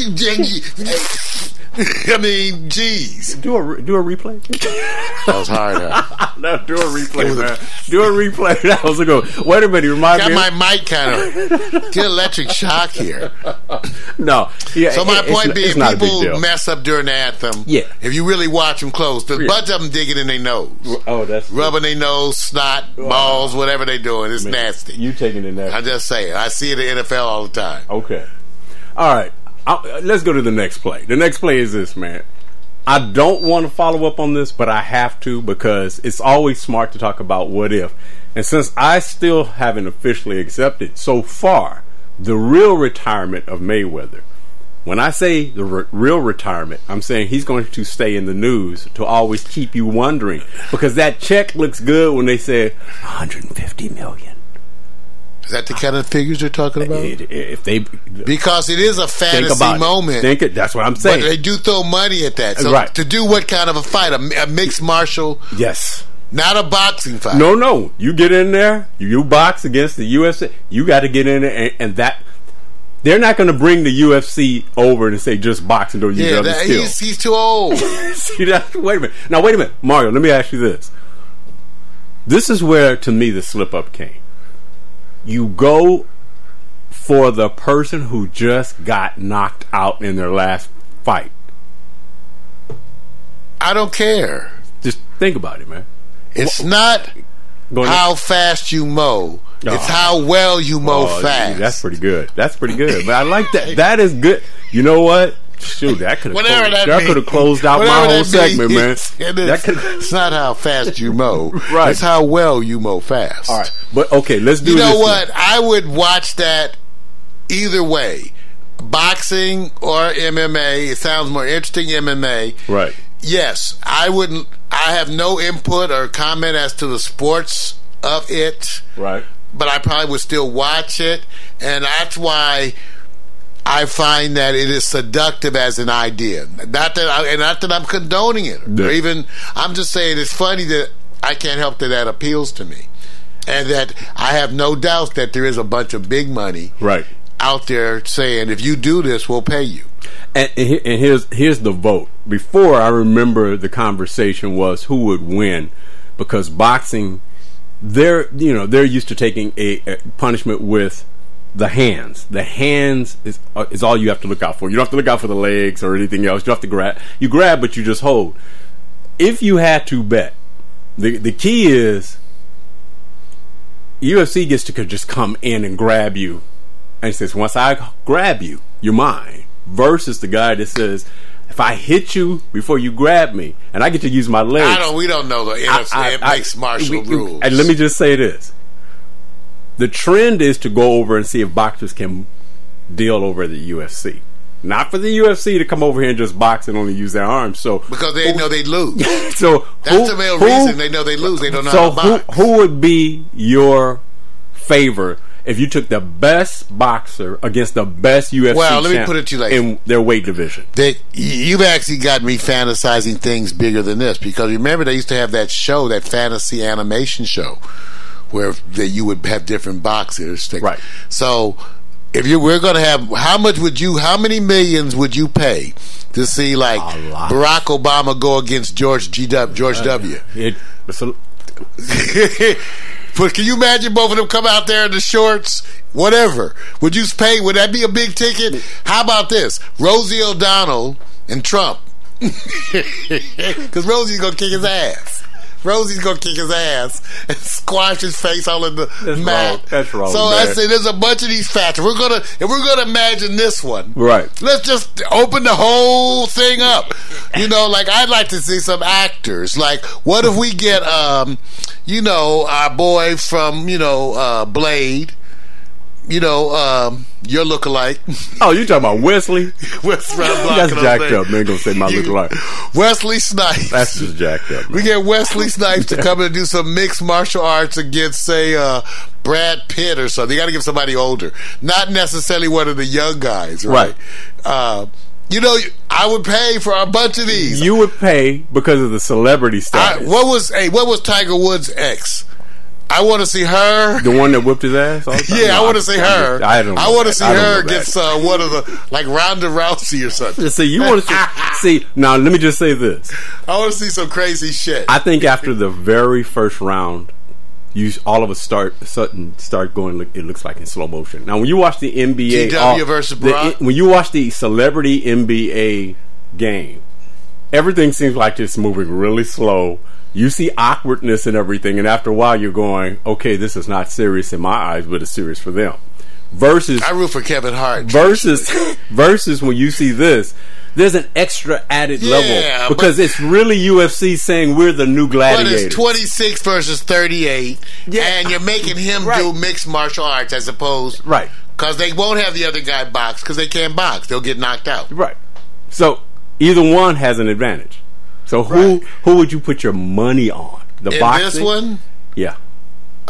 I mean, jeez. Do a re- do a replay. That was hard, huh? No, do a replay, man. Do a replay. That was a good. Wait a minute. You remind Got me. my mic kind of get electric shock here. no. Yeah. So my it- point it's, being, it's not a big people deal. mess up during the anthem. Yeah. If you really watch them close, the Yeah. bunch of them digging in their nose, Oh, that's rubbing their nose, snot, balls, whatever they doing. It's Man, nasty. You taking it there? I just say it. I see it in the N F L all the time. Okay. All right. I'll, let's go to the next play. The next play is this, man. I don't want to follow up on this, but I have to because it's always smart to talk about what if. And since I still haven't officially accepted so far the real retirement of Mayweather, when I say the re- real retirement, I'm saying he's going to stay in the news to always keep you wondering because that check looks good when they say one hundred fifty million. Is that the kind of figures they're talking about? If they, because it is a fantasy think moment. It. Think it. That's what I'm saying. But they do throw money at that. So right. to do what kind of a fight? A, a mixed martial? Yes. Not a boxing fight. No, no. You get in there. You box against the U F C. You got to get in there, and, and that. They're not going to bring the U F C over and say just boxing. Don't use yeah, other that, skills. He's, he's too old. See that? Wait a minute. Now wait a minute, Mario. Let me ask you this. This is where, to me, the slip up came. You go for the person who just got knocked out in their last fight. I don't care. Just think about it, man. It's not how fast you mow. Oh. It's how well you mow oh, fast. That's pretty good. That's pretty good. But I like that. That is good. You know what? Shoot, that could have closed, that that could have closed out my whole segment, man. It is, that it's not how fast you mow. Right. It's how well you mow fast. All right. But okay, let's do you this. You know what? Thing. I would watch that either way. Boxing or M M A. It sounds more interesting, M M A. Right. Yes. I wouldn't I have no input or comment as to the sports of it. Right. But I probably would still watch it, and that's why I find that it is seductive as an idea. Not that, I, and not that I'm condoning it, yeah. or even I'm just saying it's funny that I can't help that that appeals to me, and that I have no doubt that there is a bunch of big money right out there saying if you do this, we'll pay you. And, and here's here's the vote. Before, I remember the conversation was who would win, because boxing, they're you know they're used to taking a, a punishment with the hands. The hands is uh, is all you have to look out for. You don't have to look out for the legs or anything else. You don't have to grab. You grab, but you just hold. If you had to bet, the the key is U F C gets to just come in and grab you, and says, "Once I grab you, you're mine." Versus the guy that says, if I hit you before you grab me, and I get to use my legs. I don't. We don't know the N F C I, I, mixed martial I, rules. And let me just say this: the trend is to go over and see if boxers can deal over the U F C. Not for the U F C to come over here and just box and only use their arms. So because they who, know they lose. So that's who, the real who, reason they know they lose. They don't know so how to box. Who, who would be your favor if you took the best boxer against the best U F C well, let me put it to you like in their weight division? They, you've actually got me fantasizing things bigger than this, because remember they used to have that show, that fantasy animation show, where that you would have different boxers. Right. So if you we're going to have, how much would you, how many millions would you pay to see like Barack Obama go against George G. W. George uh, W. It, it's a, But can you imagine both of them come out there in the shorts? Whatever. Would you pay? Would that be a big ticket? How about this? Rosie O'Donnell and Trump. Because Rosie's going to kick his ass. Rosie's going to kick his ass and squash his face all in the that's mat. Wrong. That's wrong. So I say there's a bunch of these factors. We're gonna if we're gonna imagine this one, right? Let's just open the whole thing up. You know, like I'd like to see some actors. Like, what if we get, um, you know, our boy from you know uh, Blade. You know, um, your lookalike. Oh, you talking about Wesley? Wesley That's jacked up, man. Gonna say my you, lookalike. Wesley Snipes. That's just jacked up, man. We get Wesley Snipes to come in and do some mixed martial arts against, say, uh, Brad Pitt or something. You got to give somebody older, not necessarily one of the young guys, right? right. Uh, you know, I would pay for a bunch of these. You would pay because of the celebrity status. I, what was hey? What was Tiger Woods' ex? I want to see her. The one that whipped his ass? All the time? Yeah, no, I want to see her. I, I, don't I want to see I her against uh, one of the, like Ronda Rousey or something. See, you want to see, see, now let me just say this. I want to see some crazy shit. I think after the very first round, you all of us start sudden start going, it looks like in slow motion. Now, when you watch the N B A. G W versus Brock? The, when you watch the celebrity N B A game, everything seems like it's moving really slow. You see awkwardness and everything, and after a while you're going, okay, this is not serious in my eyes, but it's serious for them. Versus I root for Kevin Hart. Versus versus when you see this, there's an extra added yeah, level because it's really U F C saying we're the new gladiators. But it's twenty-six versus thirty-eight, yeah. and you're making him right. do mixed martial arts as opposed, right? Because they won't have the other guy box because they can't box; they'll get knocked out. Right. So either one has an advantage. So who right. who would you put your money on? The In boxing? this one? Yeah.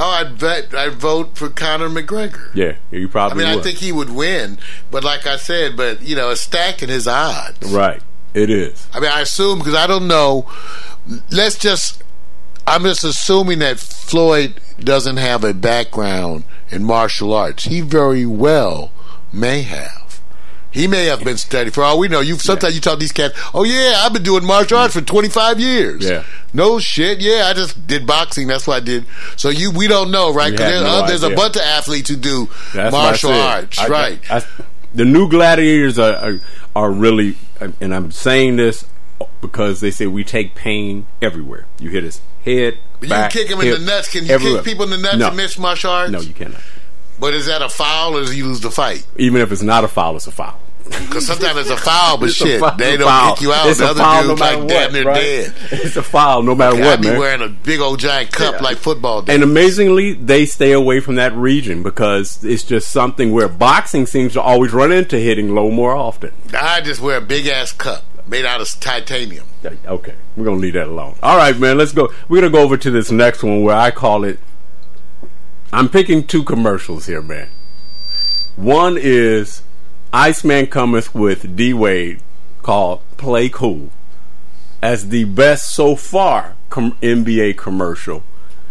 Oh, I'd bet I'd vote for Conor McGregor. Yeah, you I probably mean, would. I think he would win, but like I said, but you know, it's stacking his odds. Right, it is. I mean, I assume because I don't know. Let's just. I'm just assuming that Floyd doesn't have a background in martial arts. He very well may have. He may have been studied. For all we know, you sometimes Yeah. you talk to these cats. Oh yeah, I've been doing martial arts for twenty-five years. Yeah. No shit. Yeah, I just did boxing. That's what I did. So you, we don't know, right? We 'Cause have there's, no uh, there's a idea. bunch of athletes who do That's what I martial said. arts, I- right? I- I- the new gladiators are, are are really, and I'm saying this because they say we take pain everywhere. You hit his head, But back, you kick him in hip, the nuts. Can you everywhere. kick people in the nuts No. in mixed martial arts? No, you cannot. But is that a foul or do you lose the fight? Even if it's not a foul, it's a foul. Because sometimes it's a foul, but It's a shit, foul, they it's a don't foul. kick you out. It's The a other foul no dude's matter like what, damn near right? dead. It's a foul no matter I'd what, be man. wearing a big old giant cup like football days. And amazingly, they stay away from that region because it's just something where boxing seems to always run into hitting low more often. I just wear a big ass cup made out of titanium. Okay, we're gonna leave that alone. All right, man, let's go. We're gonna go over to this next one where I call it. I'm picking two commercials here, man. One is Iceman cometh with D Wade called "Play Cool" as the best so far com- N B A commercial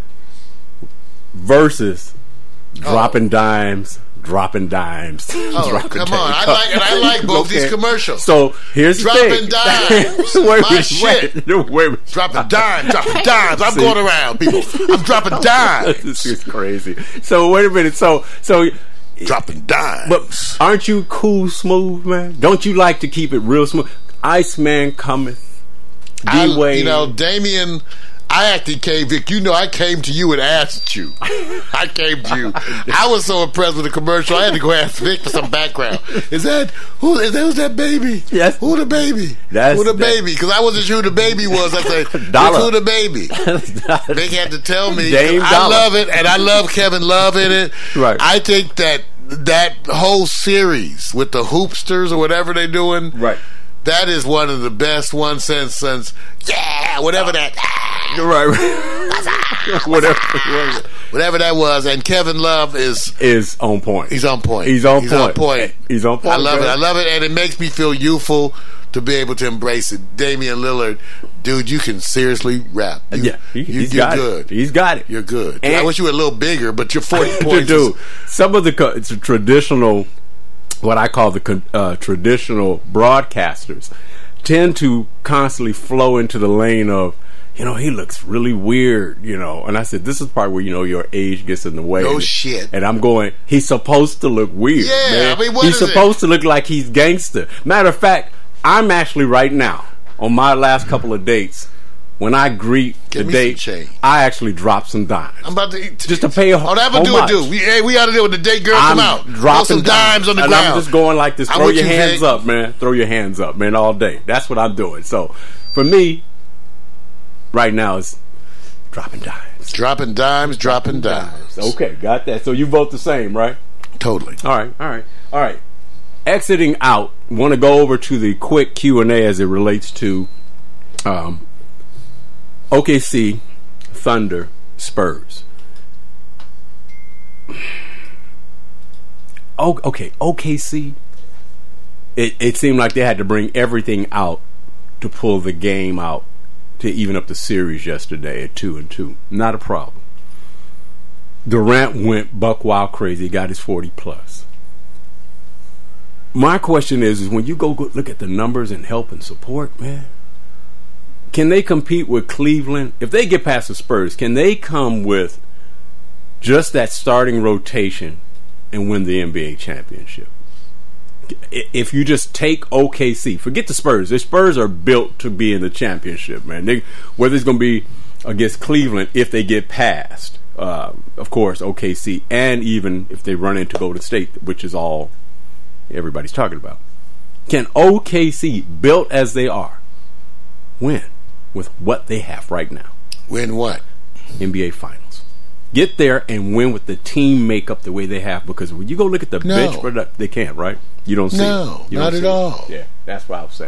versus dropping dimes. Dropping dimes. Oh, Dropping come dimes. on. I like and I like both Okay. these commercials. So here's the Dropping thing. dimes. wait, My wait, shit. wait, wait, wait. Dropping dimes, dropping dimes. I'm See? going around, people. I'm dropping dimes. This is crazy. So wait a minute. So so, Dropping dimes. but aren't you cool, smooth, man? Don't you like to keep it real smooth? Iceman cometh. I, D Wade. you know, Damien, I actually came, Vic, you know, I came to you and asked you. I came to you. I was so impressed with the commercial, I had to go ask Vic for some background. Is that, who is that, who's that baby? Yes. Who the baby? That's who the that- baby? Because I wasn't sure who the baby was. I said, Vic, Dollar. who the baby? Vic had to tell me. Dame I Dollar. love it, and I love Kevin Love in it. Right. I think that that whole series with the Hoopsters or whatever they're doing, Right. that is one of the best ones since, since yeah, whatever that, You're right. Whatever it was, whatever that was. And Kevin Love is is on point. he's on point. He's on he's point. on point. He's on point. I love man. it. I love it, and it makes me feel youthful to be able to embrace it. Damian Lillard, dude, you can seriously rap. You, Yeah, he, you, he's you're got good. it. He's got it. You're good. And- I wish you were a little bigger, but you're forty points. Dude, some of the co- it's a traditional, what I call the con- uh, traditional broadcasters, tend to constantly flow into the lane of, you know, he looks really weird, you know. And I said, this is the part where, you know, your age gets in the way. No and, shit. And I'm going, he's supposed to look weird. Yeah, man. I mean, what he's is it? supposed to look like he's gangster. Matter of fact, I'm actually right now on my last couple of dates. When I greet Give the me date, some change. I actually drop some dimes. I'm about to Just to pay a Oh, that would do homage. it, do. We, hey, we ought to do it when the date girl come out. Throw dropping some dimes on the and ground. I'm just going like this. I'm Throw with your you, hands Vic. up, man. Throw your hands up, man, all day. That's what I'm doing. So, for me, right now, it's dropping dimes. Dropping dimes, dropping dimes. Okay, got that. So you vote the same, right? Totally. All right, all right, all right. Exiting out, want to go over to the quick Q and A as it relates to um, O K C, Thunder, Spurs. Oh, okay, O K C. It, it seemed like they had to bring everything out to pull the game out to even up the series yesterday at two and two. Not a problem. Durant went buck wild crazy, got his forty plus. My question is, is when you go go look at the numbers and help and support, man, can they compete with Cleveland? If they get past the Spurs, can they come with just that starting rotation and win the N B A championship? If you just take O K C, forget the Spurs. The Spurs are built to be in the championship, man. They, whether it's going to be against Cleveland if they get past, uh, of course, O K C, and even if they run into Golden State, which is all everybody's talking about. Can O K C, built as they are, win with what they have right now? Win what? N B A Finals. Get there and win with the team makeup the way they have, because when you go look at the No. bench product, they can't, right? You don't see No, it. You not don't at see it. all. Yeah, that's what I was saying.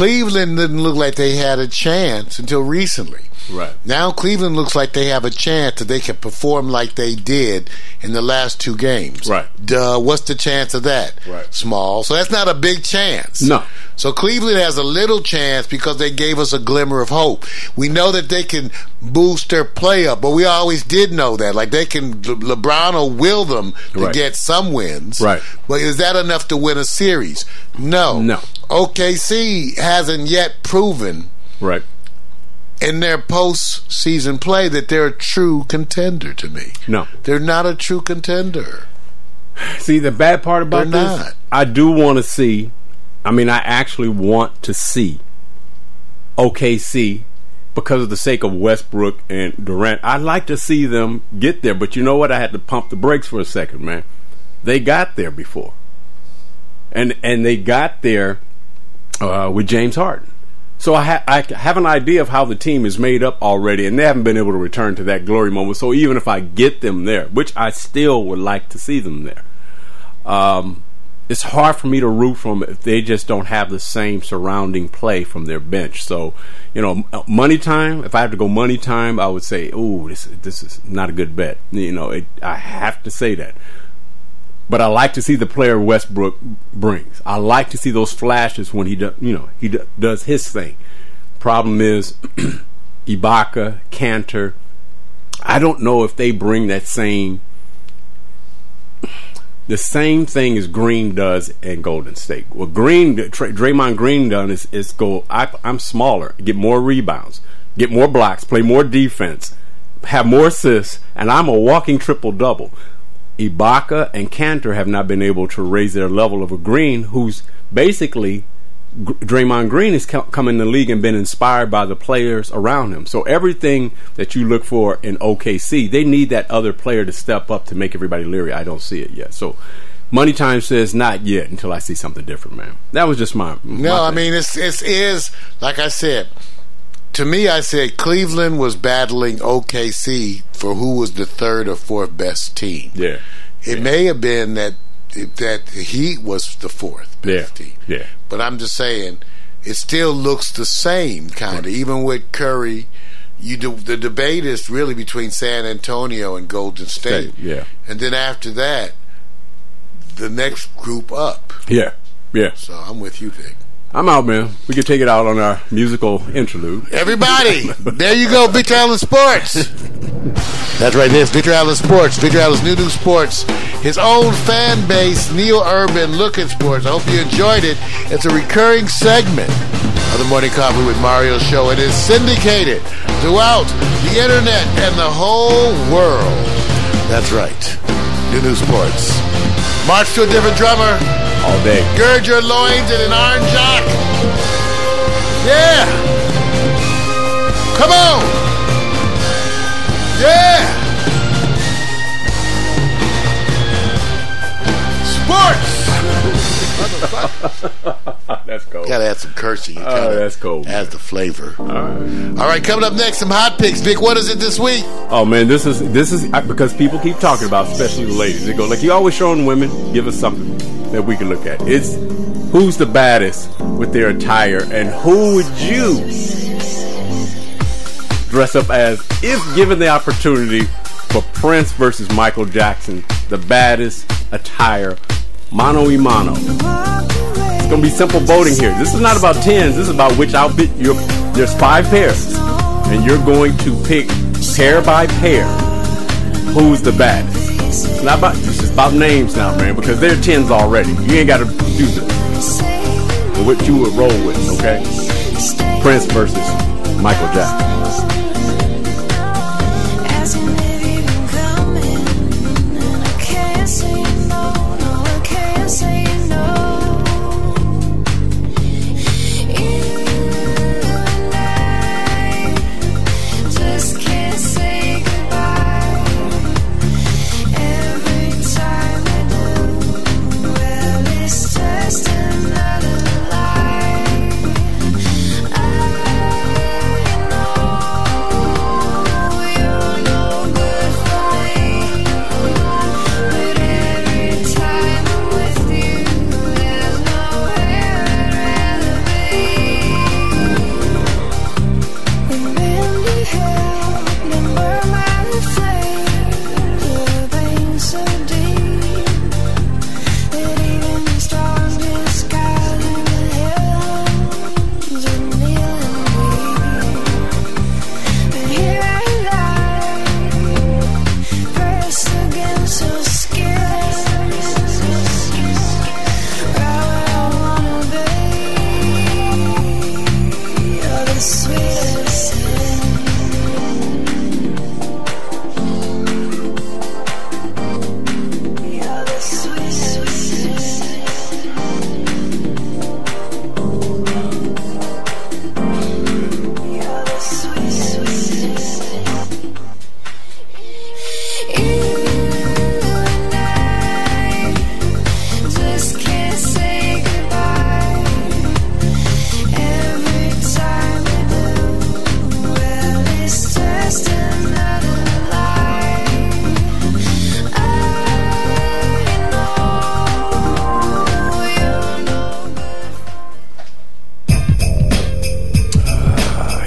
Cleveland didn't look like they had a chance until recently. Right. Now Cleveland looks like they have a chance that they can perform like they did in the last two games. Right. Duh, what's the chance of that? Right. Small. So that's not a big chance. No. So Cleveland has a little chance because they gave us a glimmer of hope. We know that they can boost their play up, but we always did know that. Like they can, Le- LeBron will will them to Right. get some wins. Right. But is that enough to win a series? No. No. O K C hasn't yet proven Right. in their postseason play that they're a true contender to me. No. They're not a true contender. See, the bad part about They're this, not. I do want to see, I mean, I actually want to see O K C because of the sake of Westbrook and Durant. I'd like to see them get there, but you know what? I had to pump the brakes for a second, man. They got there before. And and they got there uh, with James Harden. So I, ha- I have an idea of how the team is made up already, and they haven't been able to return to that glory moment. So even if I get them there, which I still would like to see them there, um, it's hard for me to root for them if they just don't have the same surrounding play from their bench. So, you know, money time, if I have to go money time, I would say, ooh, this, this is not a good bet. You know, it, I have to say that. But I like to see the player Westbrook brings. I like to see those flashes when he do, you know, he do, does his thing. Problem is, Ibaka, Cantor, I don't know if they bring that same, the same thing as Green does in Golden State. What Green, Dray- Draymond Green done is, is go, I, I'm smaller, get more rebounds, get more blocks, play more defense, have more assists, and I'm a walking triple-double. Ibaka and Cantor have not been able to raise their level of a Green, who's basically G- Draymond Green has co- come in the league and been inspired by the players around him. So everything that you look for in O K C, they need that other player to step up to make everybody leery. I don't see it yet. So Money Time says not yet until I see something different, man. That was just my, my No, I thing. mean, it's, it is, like I said, to me, I said Cleveland was battling O K C for who was the third or fourth best team. Yeah. It yeah. may have been that that the Heat was the fourth best Yeah. team. Yeah. But I'm just saying, it still looks the same, kind of. Even with Curry, you do, the debate is really between San Antonio and Golden State. State, yeah. And then after that, the next group up. Yeah. Yeah. So I'm with you, Vic. I'm out, man. We can take it out on our musical interlude. Everybody, there you go, Victor Allen Sports. That's right, there's Victor Allen Sports. Victor Allen's New New Sports. His own fan base, Neil Urban, Look at Sports. I hope you enjoyed it. It's a recurring segment of the Morning Coffee with Mario show. It is syndicated throughout the internet and the whole world. That's right, New New Sports. March to a different drummer. All day. Gird your loins in an iron jock. Yeah. Come on. Yeah. Sports. That's cool. Gotta add some cursing. It Oh, kinda that's cool. adds the flavor. All right. All right, coming up next, some hot picks. Vic, what is it this week? Oh man, this is this is because people keep talking about, especially the ladies. They go like, "You always showing women. Give us something that we can look at." It's who's the baddest with their attire, and who would you dress up as if given the opportunity for Prince versus Michael Jackson? The baddest attire, mano y mano. It's gonna be simple voting here. This is not about tens. This is about which outfit you're. There's five pairs, and you're going to pick pair by pair who's the baddest. It's not about. It's just about names now, man, because they're tens already. You ain't got to do this. But what you would roll with, okay? Prince versus Michael Jackson.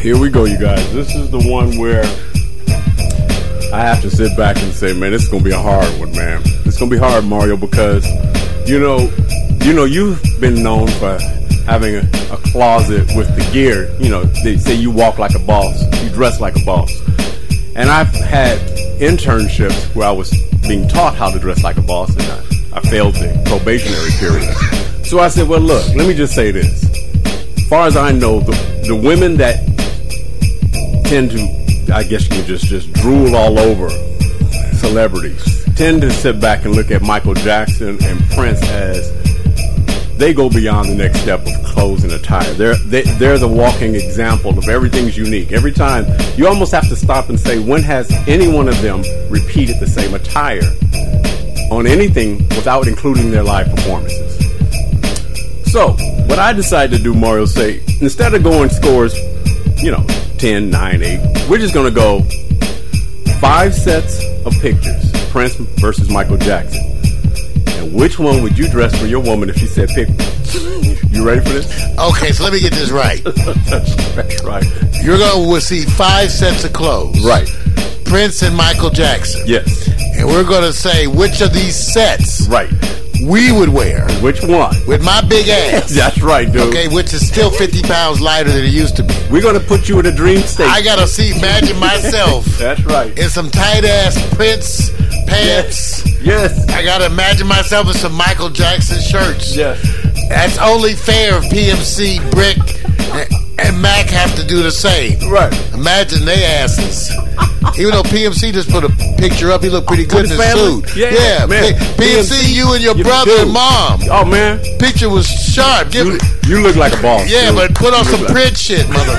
Here we go, you guys. This is the one where I have to sit back and say, man, this is gonna be a hard one, man. It's gonna be hard, Mario, because you know, you know, you've been known for having a, a closet with the gear. You know, they say you walk like a boss, you dress like a boss. And I've had internships where I was being taught how to dress like a boss, and I, I failed the probationary period. So I said, well, look, let me just say this. As far as I know, the, the women that tend to, I guess you can just, just drool all over celebrities, tend to sit back and look at Michael Jackson and Prince as they go beyond the next step of clothes and attire. They're, they, they're the walking example of everything's unique. Every time, you almost have to stop and say, when has any one of them repeated the same attire on anything without including their live performances? So, what I decided to do, Mario, say, instead of going scores, you know, ten, nine, eight, we're just going to go five sets of pictures, Prince versus Michael Jackson. And which one would you dress for your woman if she said pick? You ready for this? Okay, so let me get this right. That's right. You're going to see five sets of clothes. Right. Prince and Michael Jackson. Yes. And we're going to say which of these sets right. we would wear. Which one? With my big ass. That's right, dude. Okay, which is still fifty pounds lighter than it used to be. We're going to put you in a dream state. I got to see, imagine myself. That's right. In some tight ass Prince pants. Yes. yes. I got to imagine myself in some Michael Jackson shirts. Yes. That's only fair if P M C, Brick, and Mac have to do the same. Right. Imagine their asses. Even though P M C just put a picture up, he looked pretty good in his family? suit. Yeah, yeah man. P M C, you and your you brother do. and mom. Oh, man. Picture was sharp. Give you, it. You look like a boss. Yeah, dude. but put on You some like... Prince shit, mother.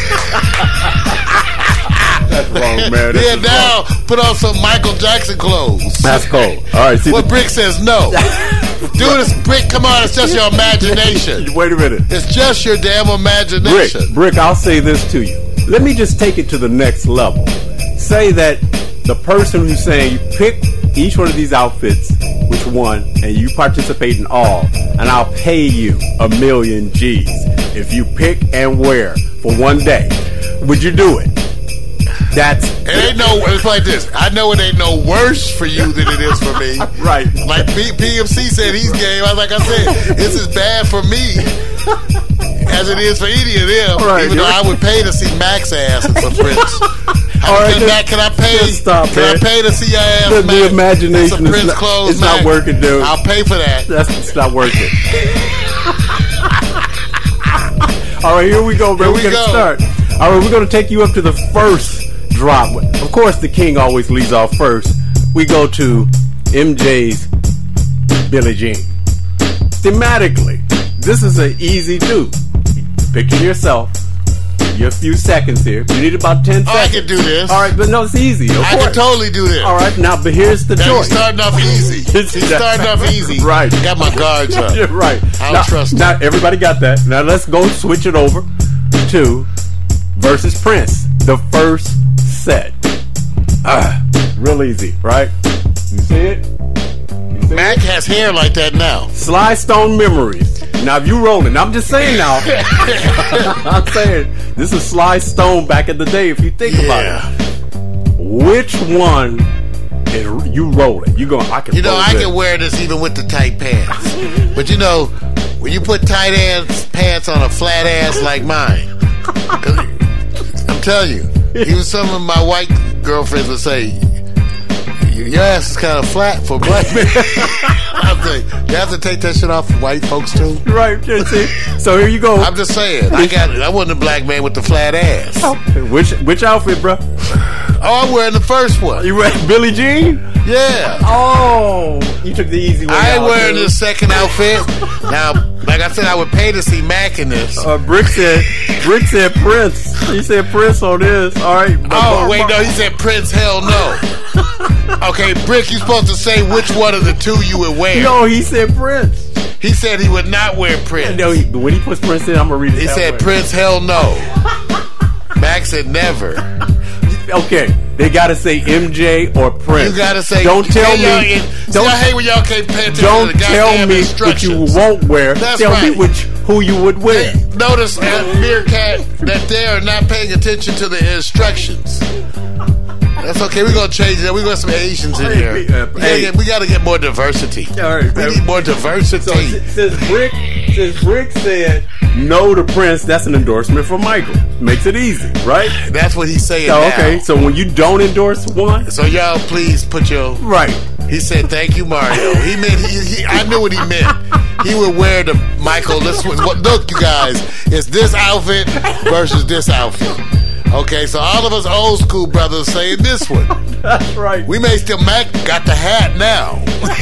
That's wrong, man. This yeah, now wrong. put on some Michael Jackson clothes. That's cold. All right. See what the... Brick says no. Do this, Brick. Come on, it's just your imagination. Wait a minute. It's just your damn imagination. Brick, Brick, I'll say this to you. Let me just take it to the next level. Say that the person who's saying you pick each one of these outfits, which one, and you participate in all, and I'll pay you a million G's if you pick and wear for one day. Would you do it? That's it. Ain't no. It's like this. I know it ain't no worse for you than it is for me. Right. Like P- PMC said, he's game. I was like I said, this is bad for me as it is for any of them. Right, even though I would pay to see Mac's ass and some Prince. All right, can, Mac, can I pay? Stop, can man. I pay to see your ass? The, Mac, the imagination some Prince is not, clothes, it's Mac? not working, dude. I'll pay for that. That's it's not working. All right, here we go, bro. Here We're we gonna go. start. All right, we're gonna take you up to the first drop. Of course, the king always leads off first. We go to M J's Billie Jean. Thematically, this is an easy do. Picture yourself. Give you a few seconds here. You need about ten Oh, seconds. I can do this. All right, but no, it's easy. Of I course. can totally do this. All right, now, but here's the Now, choice. he's starting off easy. He's starting off easy. Right. Got my guards up. Yeah, right. I don't now, trust him. Now, everybody got that. Now, let's go switch it over to versus Prince. The first set. Ah, real easy, right? You see it? You see Mac it? has hair like that now. Sly Stone Memories. Now, if you rolling, I'm just saying now. I'm saying this is Sly Stone back in the day. If you think Yeah. about it, which one is you rolling? You going? I can. You know, roll I this. can wear this even with the tight pants. But you know, when you put tight ass pants on a flat ass like mine, I'm telling you, even some of my white girlfriends would say, your ass is kind of flat for black men. I'm saying, you have to take that shit off for white folks too. Right, you see? So here you go. I'm just saying, I got I wasn't a black man with the flat ass. Which which outfit, bro? Oh, I'm wearing the first one. You wearing Billie Jean? Yeah. Oh, you took the easy way I ain't out, wearing dude. the second outfit. Now, like I said, I would pay to see Mac in this. Uh, Brick said, Brick said Prince. He said Prince on this. All right. Oh, wait, no, he said Prince, hell no. Okay, Brick, you supposed to say which one of the two you would wear. No, he said Prince. He said he would not wear Prince. No, he, when he puts Prince in, I'm gonna read it. He that said way. Prince, hell no. Mac said never. Okay, They gotta say M J or Prince. You gotta say. Don't tell yeah, me. Y'all, see, don't I hate when y'all can't pay attention don't to the tell goddamn me what you instructions. won't wear. That's tell right. me which who you would wear. Hey, notice at Meerkat that they are not paying attention to the instructions. That's okay. We're gonna change that. We got some Asians in here. Hey, uh, We gotta hey. get- we got to get more diversity. All right, we uh, need more diversity. So s- since Rick, since Rick said no to Prince, that's an endorsement for Michael. Makes it easy, right? That's what he's saying Oh, now. okay. So when you don't endorse one, So y'all, please put your. right? He said, "Thank you, Mario." He meant. He, he, I knew what he meant. He would wear the Michael. This was what. Look, you guys, it's this outfit versus this outfit. Okay, so all of us old school brothers saying this one. That's right. We may still Mac got the hat now.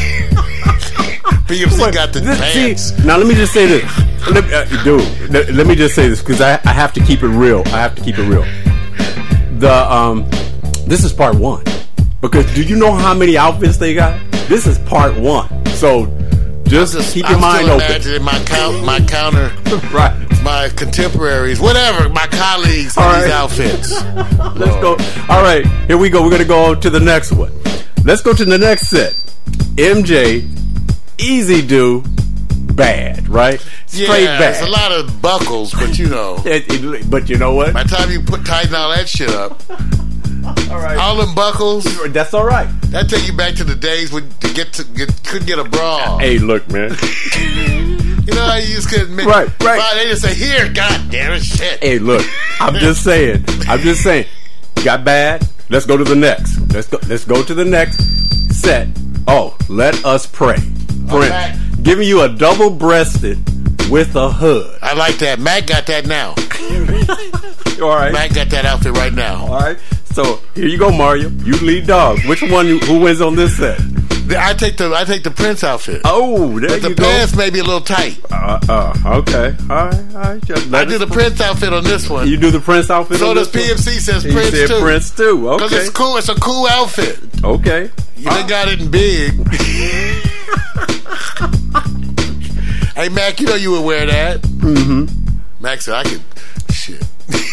P M C Wait, got the this- pants. See, now let me just say this, let, me- uh, dude. Let, let me just say this because I, I have to keep it real. I have to keep it real. The um, this is part one because do you know how many outfits they got? This is part one. So just, Just- keep your I'm mind still open. imagining my count, my counter, Right. my contemporaries, whatever, my colleagues in All these right. outfits. Let's go. All right, here we go. We're gonna go to the next one. Let's go to the next set. M J, easy do, bad, right? Straight Yeah, bad. it's a lot of buckles, but you know, It- it- but you know what? by the time you put tighten all that shit up, All right. all them buckles, That's all right. that take you back to the days when to get to get couldn't get a bra. Hey, look, man. You know how you just couldn't admit, Right, right. Why, they just say, "Here, god damn it, shit." Hey, look. I'm just saying. I'm just saying. Got bad. Let's go to the next. Let's go. Let's go to the next set. Oh, let us pray. Prince, Okay. giving you a double-breasted with a hood. I like that. Mac got that now. All right. Mac got that outfit right now. All right. So here you go, Mario. You lead dog. Which one? Who wins on this set? I take the I take the Prince outfit. Oh, there But the you go. pants may be a little tight. Uh, uh, okay. All right. All right. Just I let do us the know. Prince outfit on this one. You do the Prince outfit. So on does this P M C one? says He Prince said too. Prince too. Because Okay. it's cool. It's a cool outfit. Okay. You done got it in big. Hey Mac, you know you would wear that. Mm-hmm. Mac said I could. Shit.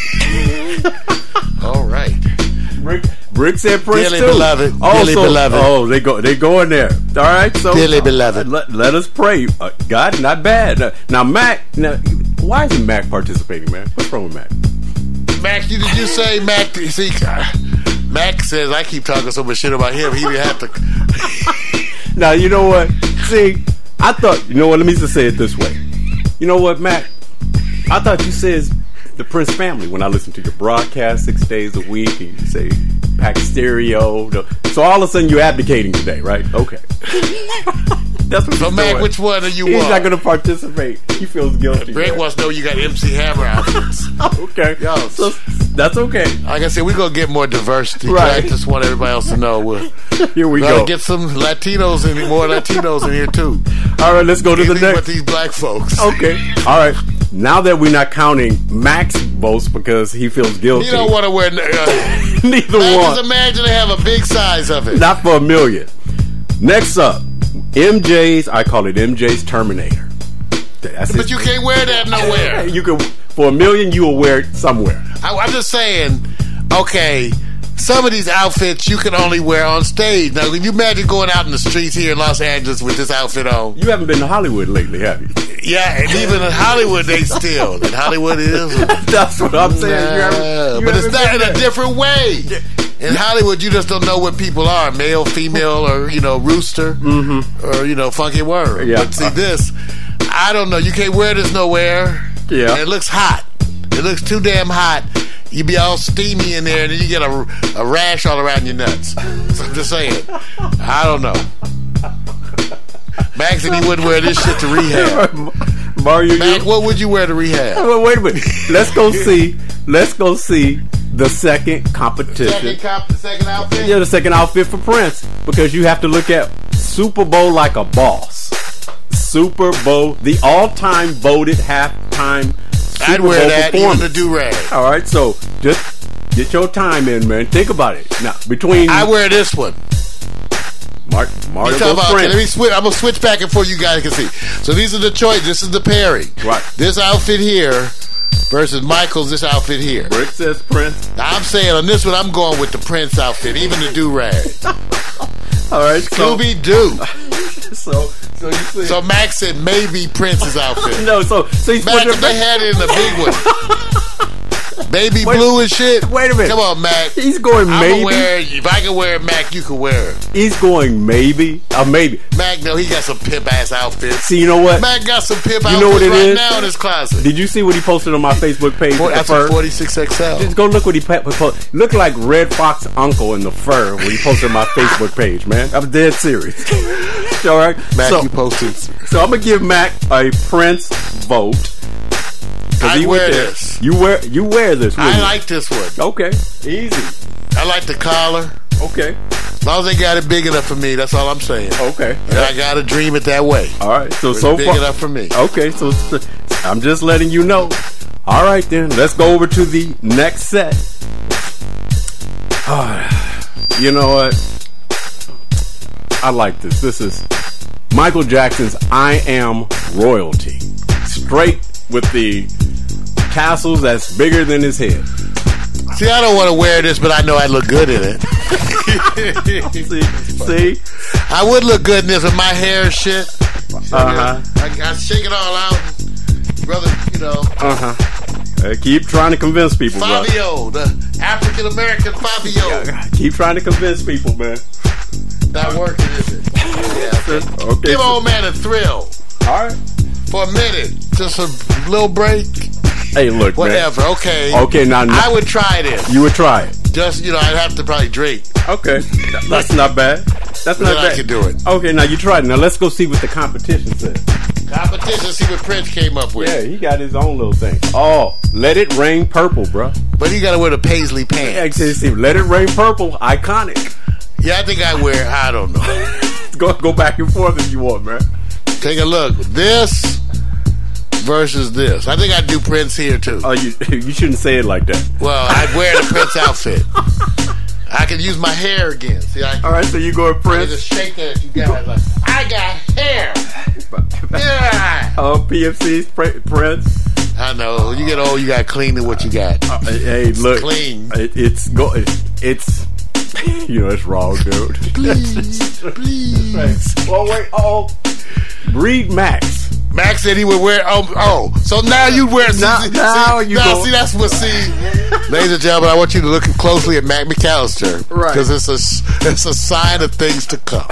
All right. Rick, Rick said Prince Dearly too. beloved. Oh, Dearly so- beloved. Oh, they go. They go in there. All right. So Dearly uh, beloved. Let, let us pray. Uh, God, not bad. Uh, now, Mac. Now, why isn't Mac participating, man? What's wrong with Mac? Mac, you, did you say Mac? See, Mac says I keep talking so much shit about him. He would have to. Now, you know what? See, I thought. You know what? Let me just say it this way. You know what, Mac? I thought you said the Prince family when I listened to your broadcast six days a week, and you say pack stereo. the- So all of a sudden you're abdicating today, right? Okay. That's what So he's Mac, doing. which one are you He's want? not going to participate. He feels guilty. Greg man. wants to know you got M C Hammer outfits. Okay. Yo. So that's okay. Like I said, we're gonna get more diversity. Right. I just want everybody else to know we're Here we gonna go. get some Latinos in more Latinos in here too. All right, let's go to the Anything but next. these black folks. Okay. All right. Now that we're not counting Mac's votes because he feels guilty. You don't want to wear. Uh, Neither man, one. just imagine they have a big size of it. Not for a million. Next up, M J's. I call it M J's Terminator. That's But his- you can't wear that nowhere. You can for a million. You will wear it somewhere. I, I'm just saying. Okay, some of these outfits you can only wear on stage. Now, can you imagine going out in the streets here in Los Angeles with this outfit on? You haven't been to Hollywood lately, have you? Yeah, and even in Hollywood, they still. In Hollywood, it is. That's what I'm saying. You haven't- Nah, you but it's haven't not in been a there. different way. In Hollywood, you just don't know what people are, male, female, or, you know, rooster, mm-hmm. or, you know, funky word. Yeah. But see this, I don't know. You can't wear this nowhere. Yeah. And it looks hot. It looks too damn hot. You be all steamy in there, and then you get a, a rash all around your nuts. So I'm just saying. I don't know. Max said he wouldn't wear this shit to rehab. Mario, Mac, you, what would you wear to rehab? Well, wait a minute. Let's go see. Let's go see the second competition. Second, cop, the second outfit? Yeah, the second outfit for Prince because you have to look at Super Bowl like a boss. Super Bowl, the all-time voted halftime Super I'd wear Bowl that, even performance. the do-rag. All right, so just get your time in, man. Think about it. Now, between I wear this one. Mark, Mario You talk goes about, okay, Prince. let me switch. I'm gonna switch back and forth. You guys can see. So these are the choices. This is the pairing. Right. This outfit here versus Michael's this outfit here. Brick says Prince. Now, I'm saying on this one, I'm going with the Prince outfit, even the do-rag. All right, so, Scooby-Doo. so, so you see. So Mac said maybe Prince's outfit. no, so, so he's Mac, putting if they had it in the big one. Baby Wait- blue and shit. wait a minute. Come on, Mac. He's going I'm maybe. aware. If I can wear it, Mac, you can wear it. He's going maybe. Uh, maybe. Mac, no, he got some pimp ass outfits. See, you know what? Mac got some pimp You outfits know what it right is? now in his closet. Did you see what he posted on my Facebook page? Boy, with the that's fur? a forty-six X L. Just go look what he pa- posted. Look like Red Fox Uncle in the fur when he posted on my Facebook page, man. I'm dead serious. All right, Mac, so, you posted. so I'm gonna give Mac a Prince vote. 'Cause I he wear went there. this. You wear you wear this. I wouldn't you? like this one. Okay, easy. I like the collar. Okay, As long as they got it big enough for me, that's all I'm saying. okay. And I gotta dream it that way. All right. So It's so big far, enough for me. okay. So so I'm just letting you know. All right, then let's go over to the next set. Ah, you know what? I like this. This is Michael Jackson's "I Am Royalty," straight with the tassels that's bigger than his head. See, I don't want to wear this, but I know I look good in it. See, see, I would look good in this with my hair and shit. uh huh, I, I shake it all out, brother. You know, uh huh. Uh, keep trying to convince people, bro. Fabio, the African American Fabio. Keep trying to convince people, man. Not working, is it? Yeah. Okay. Okay. Give so- old man a thrill all right. for a minute, just a little break. Hey, look, Whatever. Okay. man. Okay, now, now I would try this. you would try it. Just you know, I'd have to probably drink. Okay, Th- that's not bad. That's not Then I bad. could do it. Okay, now you tried it. Now let's go see what the competition says. Competition. See what Prince came up with. Yeah, he got his own little thing. Oh, Let It Rain Purple, bro. But he got to wear the paisley Yeah, pants. see, see, Let It Rain Purple, iconic. Yeah, I think I wear. I don't know. Go go back and forth if you want, man. Take a look. This versus this. I think I'd do Prince here too. Oh, you you shouldn't say it like that. Well, I'd wear the Prince outfit. I could use my hair again. See, I All right, so you go with I Prince. just shake that at you guys like, I got hair. Yeah. Oh, P F C's Pr- Prince. I know. You get old, you got to clean to what you got. Uh, hey, look, clean. It, it's go. It, it's you know it's wrong, dude. Please, please. Right. Well, wait. Oh, Reed Max. Max said he would wear. Oh, oh. So now you wear. See, Now- see, now see, you now, go- see, that's what. See, ladies and gentlemen, I want you to look closely at Mac McAllister, Right. Because it's a it's a sign of things to come.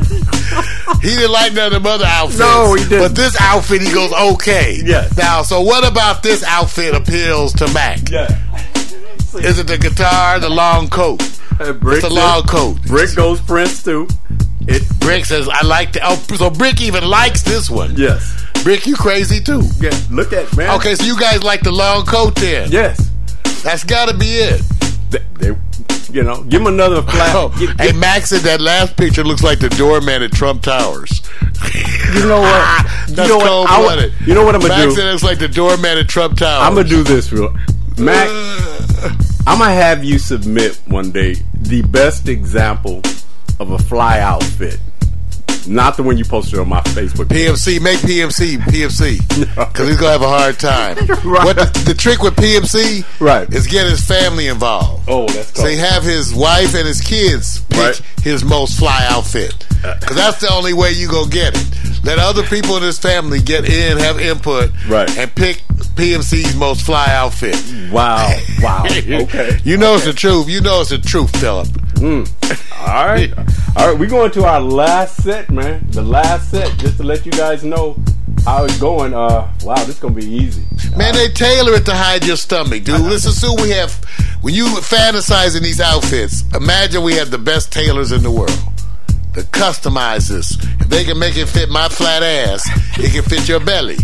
He didn't like none of them other outfits. No, he didn't. But this outfit, he goes okay. Yes. Now, so what about this outfit appeals to Mac? Yeah. Is it the guitar, the long coat? Uh, Brick It's the says- long coat. Brick goes Prince too. It Brick says, "I like the." Oh, so Brick even likes this one. yes. Brick, you crazy too? Yeah. Look at man. Okay, so you guys like the long coat then? Yes. That's got to be it. They, they, you know, give him another flat. Oh, Give- hey, give- Max said that last picture looks like the doorman at Trump Towers. you know what? That's you know cold what? I blooded. would- You know what I'm gonna Max do? said it looks like the doorman at Trump Towers. I'm gonna do this real. Mac, I'm gonna have you submit one day the best example of a fly outfit. Not the one you posted on my Facebook page. P M C, make P M C P M C because he's gonna have a hard time. Right. What the, the trick with P M C Right. is get his family involved. Oh, that's cool. So you have his wife and his kids pick Right. his most fly outfit. Because that's the only way you go get it. Let other people in his family get in, have input, Right. and pick P M C's most fly outfit. Wow. Wow. Okay. You know it's the truth. You know it's the truth, Philip. All right. All right. We're going to our last set, man. The last set, just to let you guys know how it's going. Uh, wow, this is gonna be easy. Man, they tailor it to hide your stomach, dude. Let's assume we have, when you fantasize in these outfits, imagine we have the best tailors in the world. To customize this. If they can make it fit my flat ass, it can fit your belly.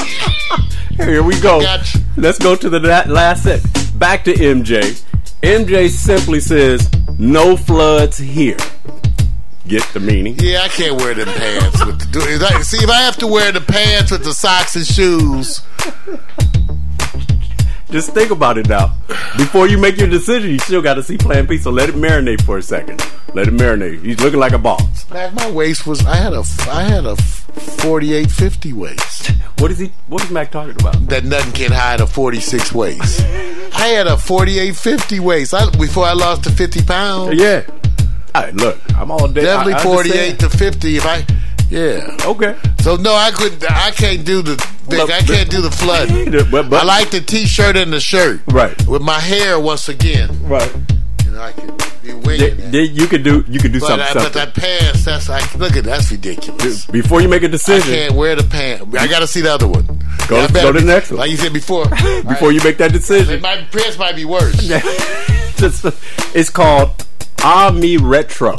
Here we go. Gotcha. Let's go to the la- last set. Back to M J. M J simply says, "No floods here." Get the meaning? Yeah, I can't wear them pants. With the, do- if I- see, if I have to wear the pants with the socks and shoes, Just think about it now. Before you make your decision, you still got to see Plan B. So let it marinate for a second. Let it marinate. He's looking like a boss. Mac, my waist was. I had a. I had a forty-eight fifty waist. What is he? What is Mac talking about? That nothing can hide a forty-six waist. I had a forty-eight fifty waist. I, before I lost to fifty pounds. Yeah. All right, look, I'm all day. Definitely I, I forty-eight to fifty. If I. Yeah. Okay. So no, I couldn't. I can't do the big. I can't do the flooding. but, but, I like the t-shirt and the shirt. Right. With my hair once again. Right. You know, I could be winging They, that. they, you could do. You could do But, something. I, something. but that pants, that's like, look at that's ridiculous. Before you make a I decision, can't wear the pants. I got to see the other one. Go- I better go to the be- next one. Like you said before. before you make that decision, my pants might be worse. Just- it's called Ami Retro.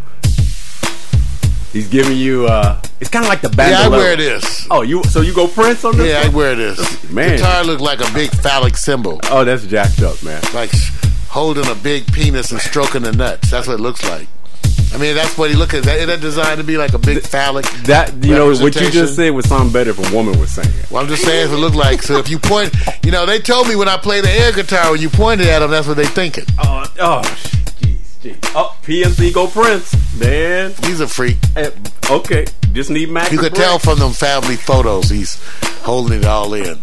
He's giving you. uh It's kind of like the bandolero. Yeah, I wear this. Oh, you. So you go Prince on this? Yeah, I one? wear this. Man. Guitar look like a big phallic symbol, Oh, that's jacked up, man. like sh- holding a big penis and stroking the nuts. That's what it looks like. I mean, that's what he look at. That, is that designed to be like a big phallic? That you know what you representation? just said would sound better if a woman was saying it. Well, I'm just saying, it look like. So if you point, you know, they told me when I play the air guitar, when you pointed at them, that's what they thinking. Oh, oh, jeez, jeez. Oh, P M C go Prince, man. He's a freak. Eh, Okay, just need Mac. You to could break. tell from them family photos, he's holding it all in.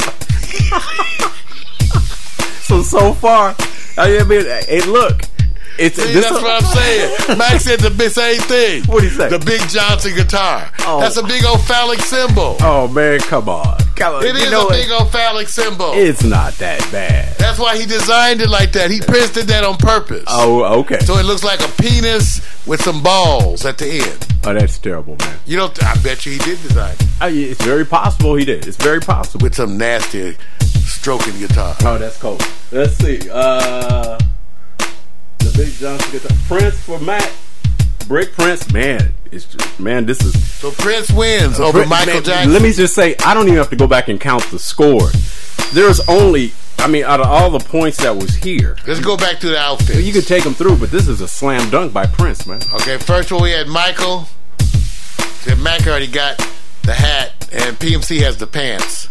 So so far, I mean, hey, look, it's See, this that's a- what I'm saying. Max said the big same thing. What'd he say? The Big Johnson guitar. Oh. That's a big old phallic symbol. Oh man, come on, come on. It You is know a what? big old phallic symbol. It's not that bad. That's why he designed it like that. He printed that on purpose. Oh, okay. So it looks like a penis with some balls at the end. Oh, that's terrible, man. You don't. I bet you he did design it I, it's very possible he did. It's very possible. with some nasty stroking guitar. Oh, that's cool. Let's see. Uh, the Big Johnson guitar. Prince for Mac. Brick Prince. Man, it's just, man, this is. So Prince wins over Prince- Michael man, Jackson. Let me just say, I don't even have to go back and count the score. There's only, I mean, out of all the points that was here, Let's go back to the outfit. you could take them through, but this is a slam dunk by Prince, man. Okay, first one we had Michael. Said Mac already got the hat, and P M C has the pants.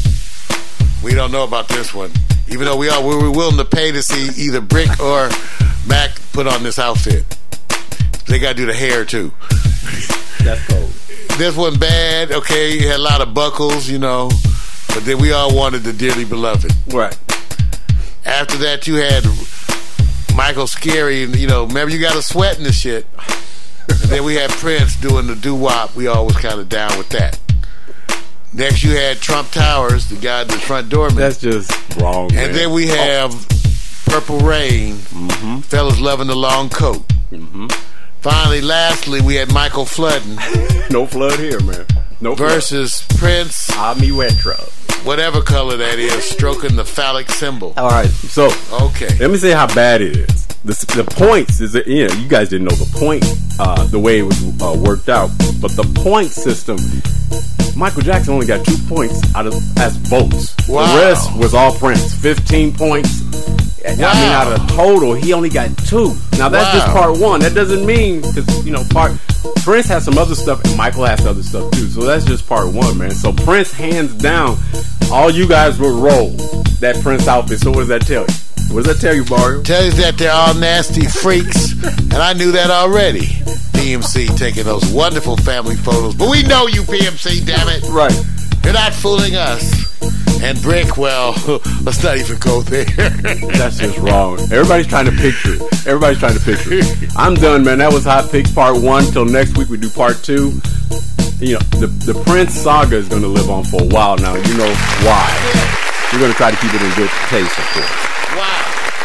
We don't know about this one, even though we are we were willing to pay to see either Brick or Mac put on this outfit. They got to do the hair too. That's cold. This one bad. Okay, it had a lot of buckles, you know, but then we all wanted the dearly beloved. Right. After that, you had Michael Scary, and you know, remember you got to sweat in the shit. And then we had Prince doing the doo-wop. We all was kind of down with that. Next, you had Trump Towers, the guy at the front doorman. That's just wrong, man. And then we have Purple Rain, Mm-hmm. fellas loving the long coat. Mm-hmm. Finally, lastly, we had Michael Flooding No flood here, man. No flood. versus Prince, Ami Retro. whatever color that is, stroking the phallic symbol. All right, so Okay. let me say how bad it is. The, the points is that, you know, you guys didn't know the point, uh, the way it was uh, worked out, but the point system, Michael Jackson only got two points out of as votes. Wow. The rest was all Prince, fifteen points. I mean, Wow. out of total, he only got two. Now that's just Wow. part one. That doesn't mean, because you know, part Prince has some other stuff, and Michael has other stuff too. So that's just part one, man. So Prince, hands down, all you guys would roll that Prince outfit. So what does that tell you? What does that tell you, Mario? Tells you that they're all nasty freaks, and I knew that already. P M C taking those wonderful family photos, but we know you, P M C. Damn it, Right. you're not fooling us. And Brick, well, let's not even go there. That's just wrong. Everybody's trying to picture it. Everybody's trying to picture it. I'm done, man. That was Hot Picks Part One. Till next week, we do Part Two. You know, the the Prince saga is going to live on for a while now. You know why? We're going to try to keep it in good taste, of course. Wow.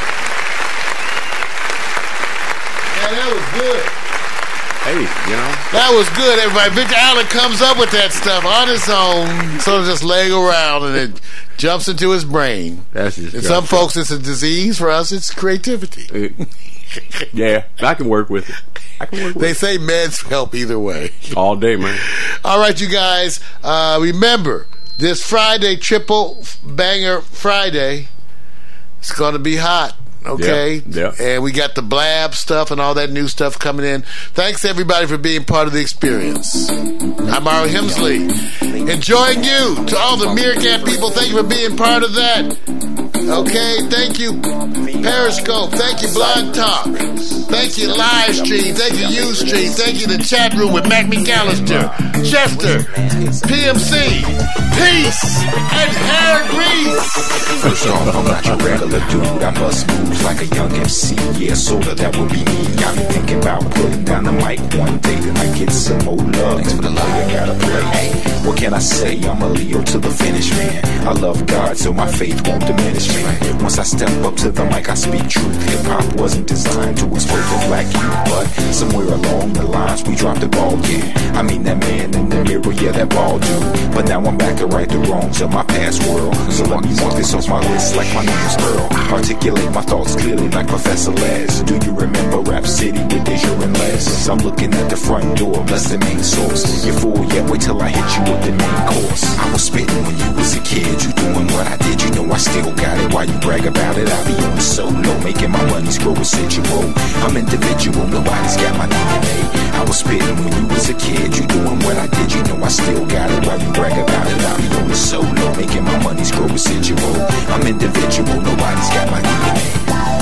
Man, that was good. Hey, you know, That was good, everybody. Victor Allen comes up with that stuff on his own, sort of just laying around, and it jumps into his brain. that's just And some folks, it's a disease. For us, it's creativity. yeah, I can work with it. I can work with They it say meds help either way. all day, man. All right, you guys. Uh, remember, this Friday, Triple Banger Friday, it's going to be hot. Okay? Yeah, yeah. And we got the Blab stuff and all that new stuff coming in. Thanks, everybody, for being part of the experience. I'm Mario Hemsley. Enjoying you. To all the Meerkat people, thank you for being part of that. Okay, thank you, Periscope. Thank you, Blog Talk. Thank you, Live Stream. Thank you, Ustream. Thank you, the chat room with Mac McAllister, Chester, P M C, Peace, and Hair Grease. First off, I'm not your regular dude. I must move like a young M C. Yeah, sorta, that would be me. I be thinking about putting down the mic one day, then I get some more love. Thanks for the love I gotta play. Hey, what can I say? I'm a Leo to the finish, man. I love God, so my faith won't diminish, man. Once I step up to the mic, I speak truth. Hip hop wasn't designed to exploit the black youth, but somewhere along the lines we dropped the ball. Yeah, I mean that man in the mirror, yeah, that ball dude. But now I'm back to right the wrongs of my past world. So let me mark this off my list like my name is Earl. Articulate my thoughts clearly like Professor Les. Do you remember Rap City with Deja and Les? I'm looking at the front door, that's the main source. You're full yet, wait till I hit you with the main course. I was spitting when you was a kid, you doing what I did, you know I still got it. Why you brag about it? I be on the solo, making my money's grow residual. I'm individual, nobody's got my D N A. I was spitting when you was a kid, you doing what I did, you know I still got it. Why you brag about it? I be on the solo, making my money's grow residual. I'm individual, nobody's got my D N A.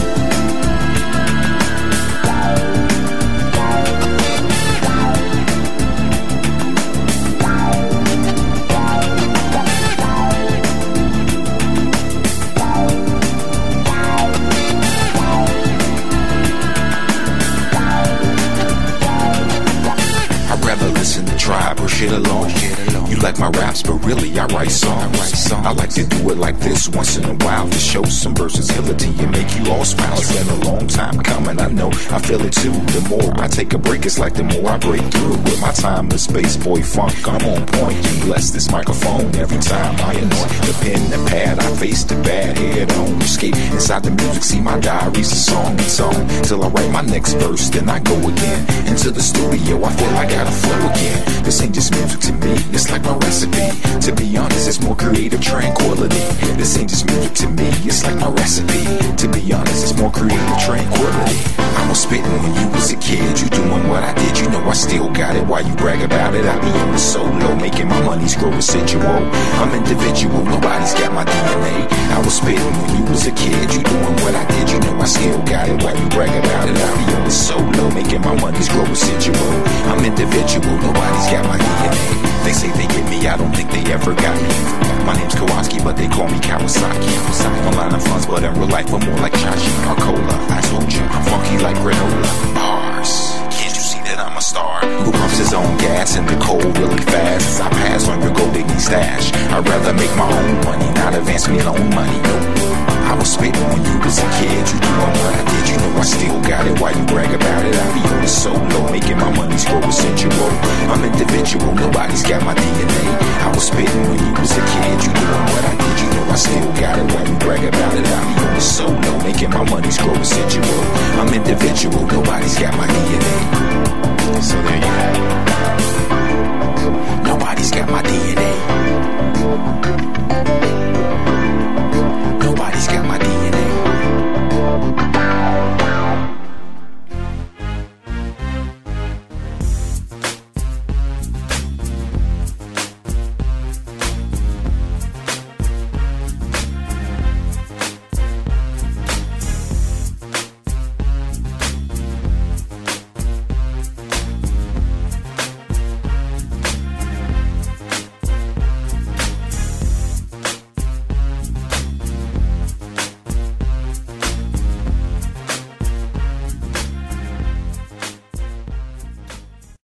Listen to Tribe or shit alone. You like my raps, but really I write songs. I like to do it like this once in a while to show some versatility and make you all smile. It's been a long time coming, I know, I feel it too. The more I take a break, it's like the more I break through. With my timeless bass boy funk, I'm on point. You bless this microphone every time I anoint the pen and pad. I face the bad head on. Escape inside the music, see my diary's a song and song. Till I write my next verse, then I go again into the studio. I feel I gotta flow again. This ain't just music to me, it's like my recipe. To be honest, it's more creative tranquility. This ain't just music to me, it's like my recipe. To be honest, it's more creative tranquility. I was spitting when you was a kid, you doing what I did, you know I still got it. Why you brag about it? I be on the solo, making my money's grow residual. I'm individual, nobody's got my D N A. I was spitting when you was a kid, you doing what I did, you know I still got it. Why you brag about it? I be on the solo, making my money's grow residual. I'm individual, nobody's got my D N A. They say they get me, I don't think they ever got me. My name's Kowalski, but they call me Kawasaki. Online I'm funds, but in real life I'm more like Chachi or Cola. I told you, I'm funky like granola. Bars. Can't you see that I'm a star? Who pumps his own gas in the cold really fast? As I pass on your gold digging stash. I'd rather make my own money, not advance me loan money. No. I was spitting when you was a kid, you doing what I did, you know I still got it. Why you brag about it? I be on the solo, making my money's grow residual. I'm individual, nobody's got my D N A. I was spitting when you was a kid, you doing what I did, you know I still got it. Why you brag about it? I be on the solo, making my money's grow residual. I'm individual, nobody's got my D N A.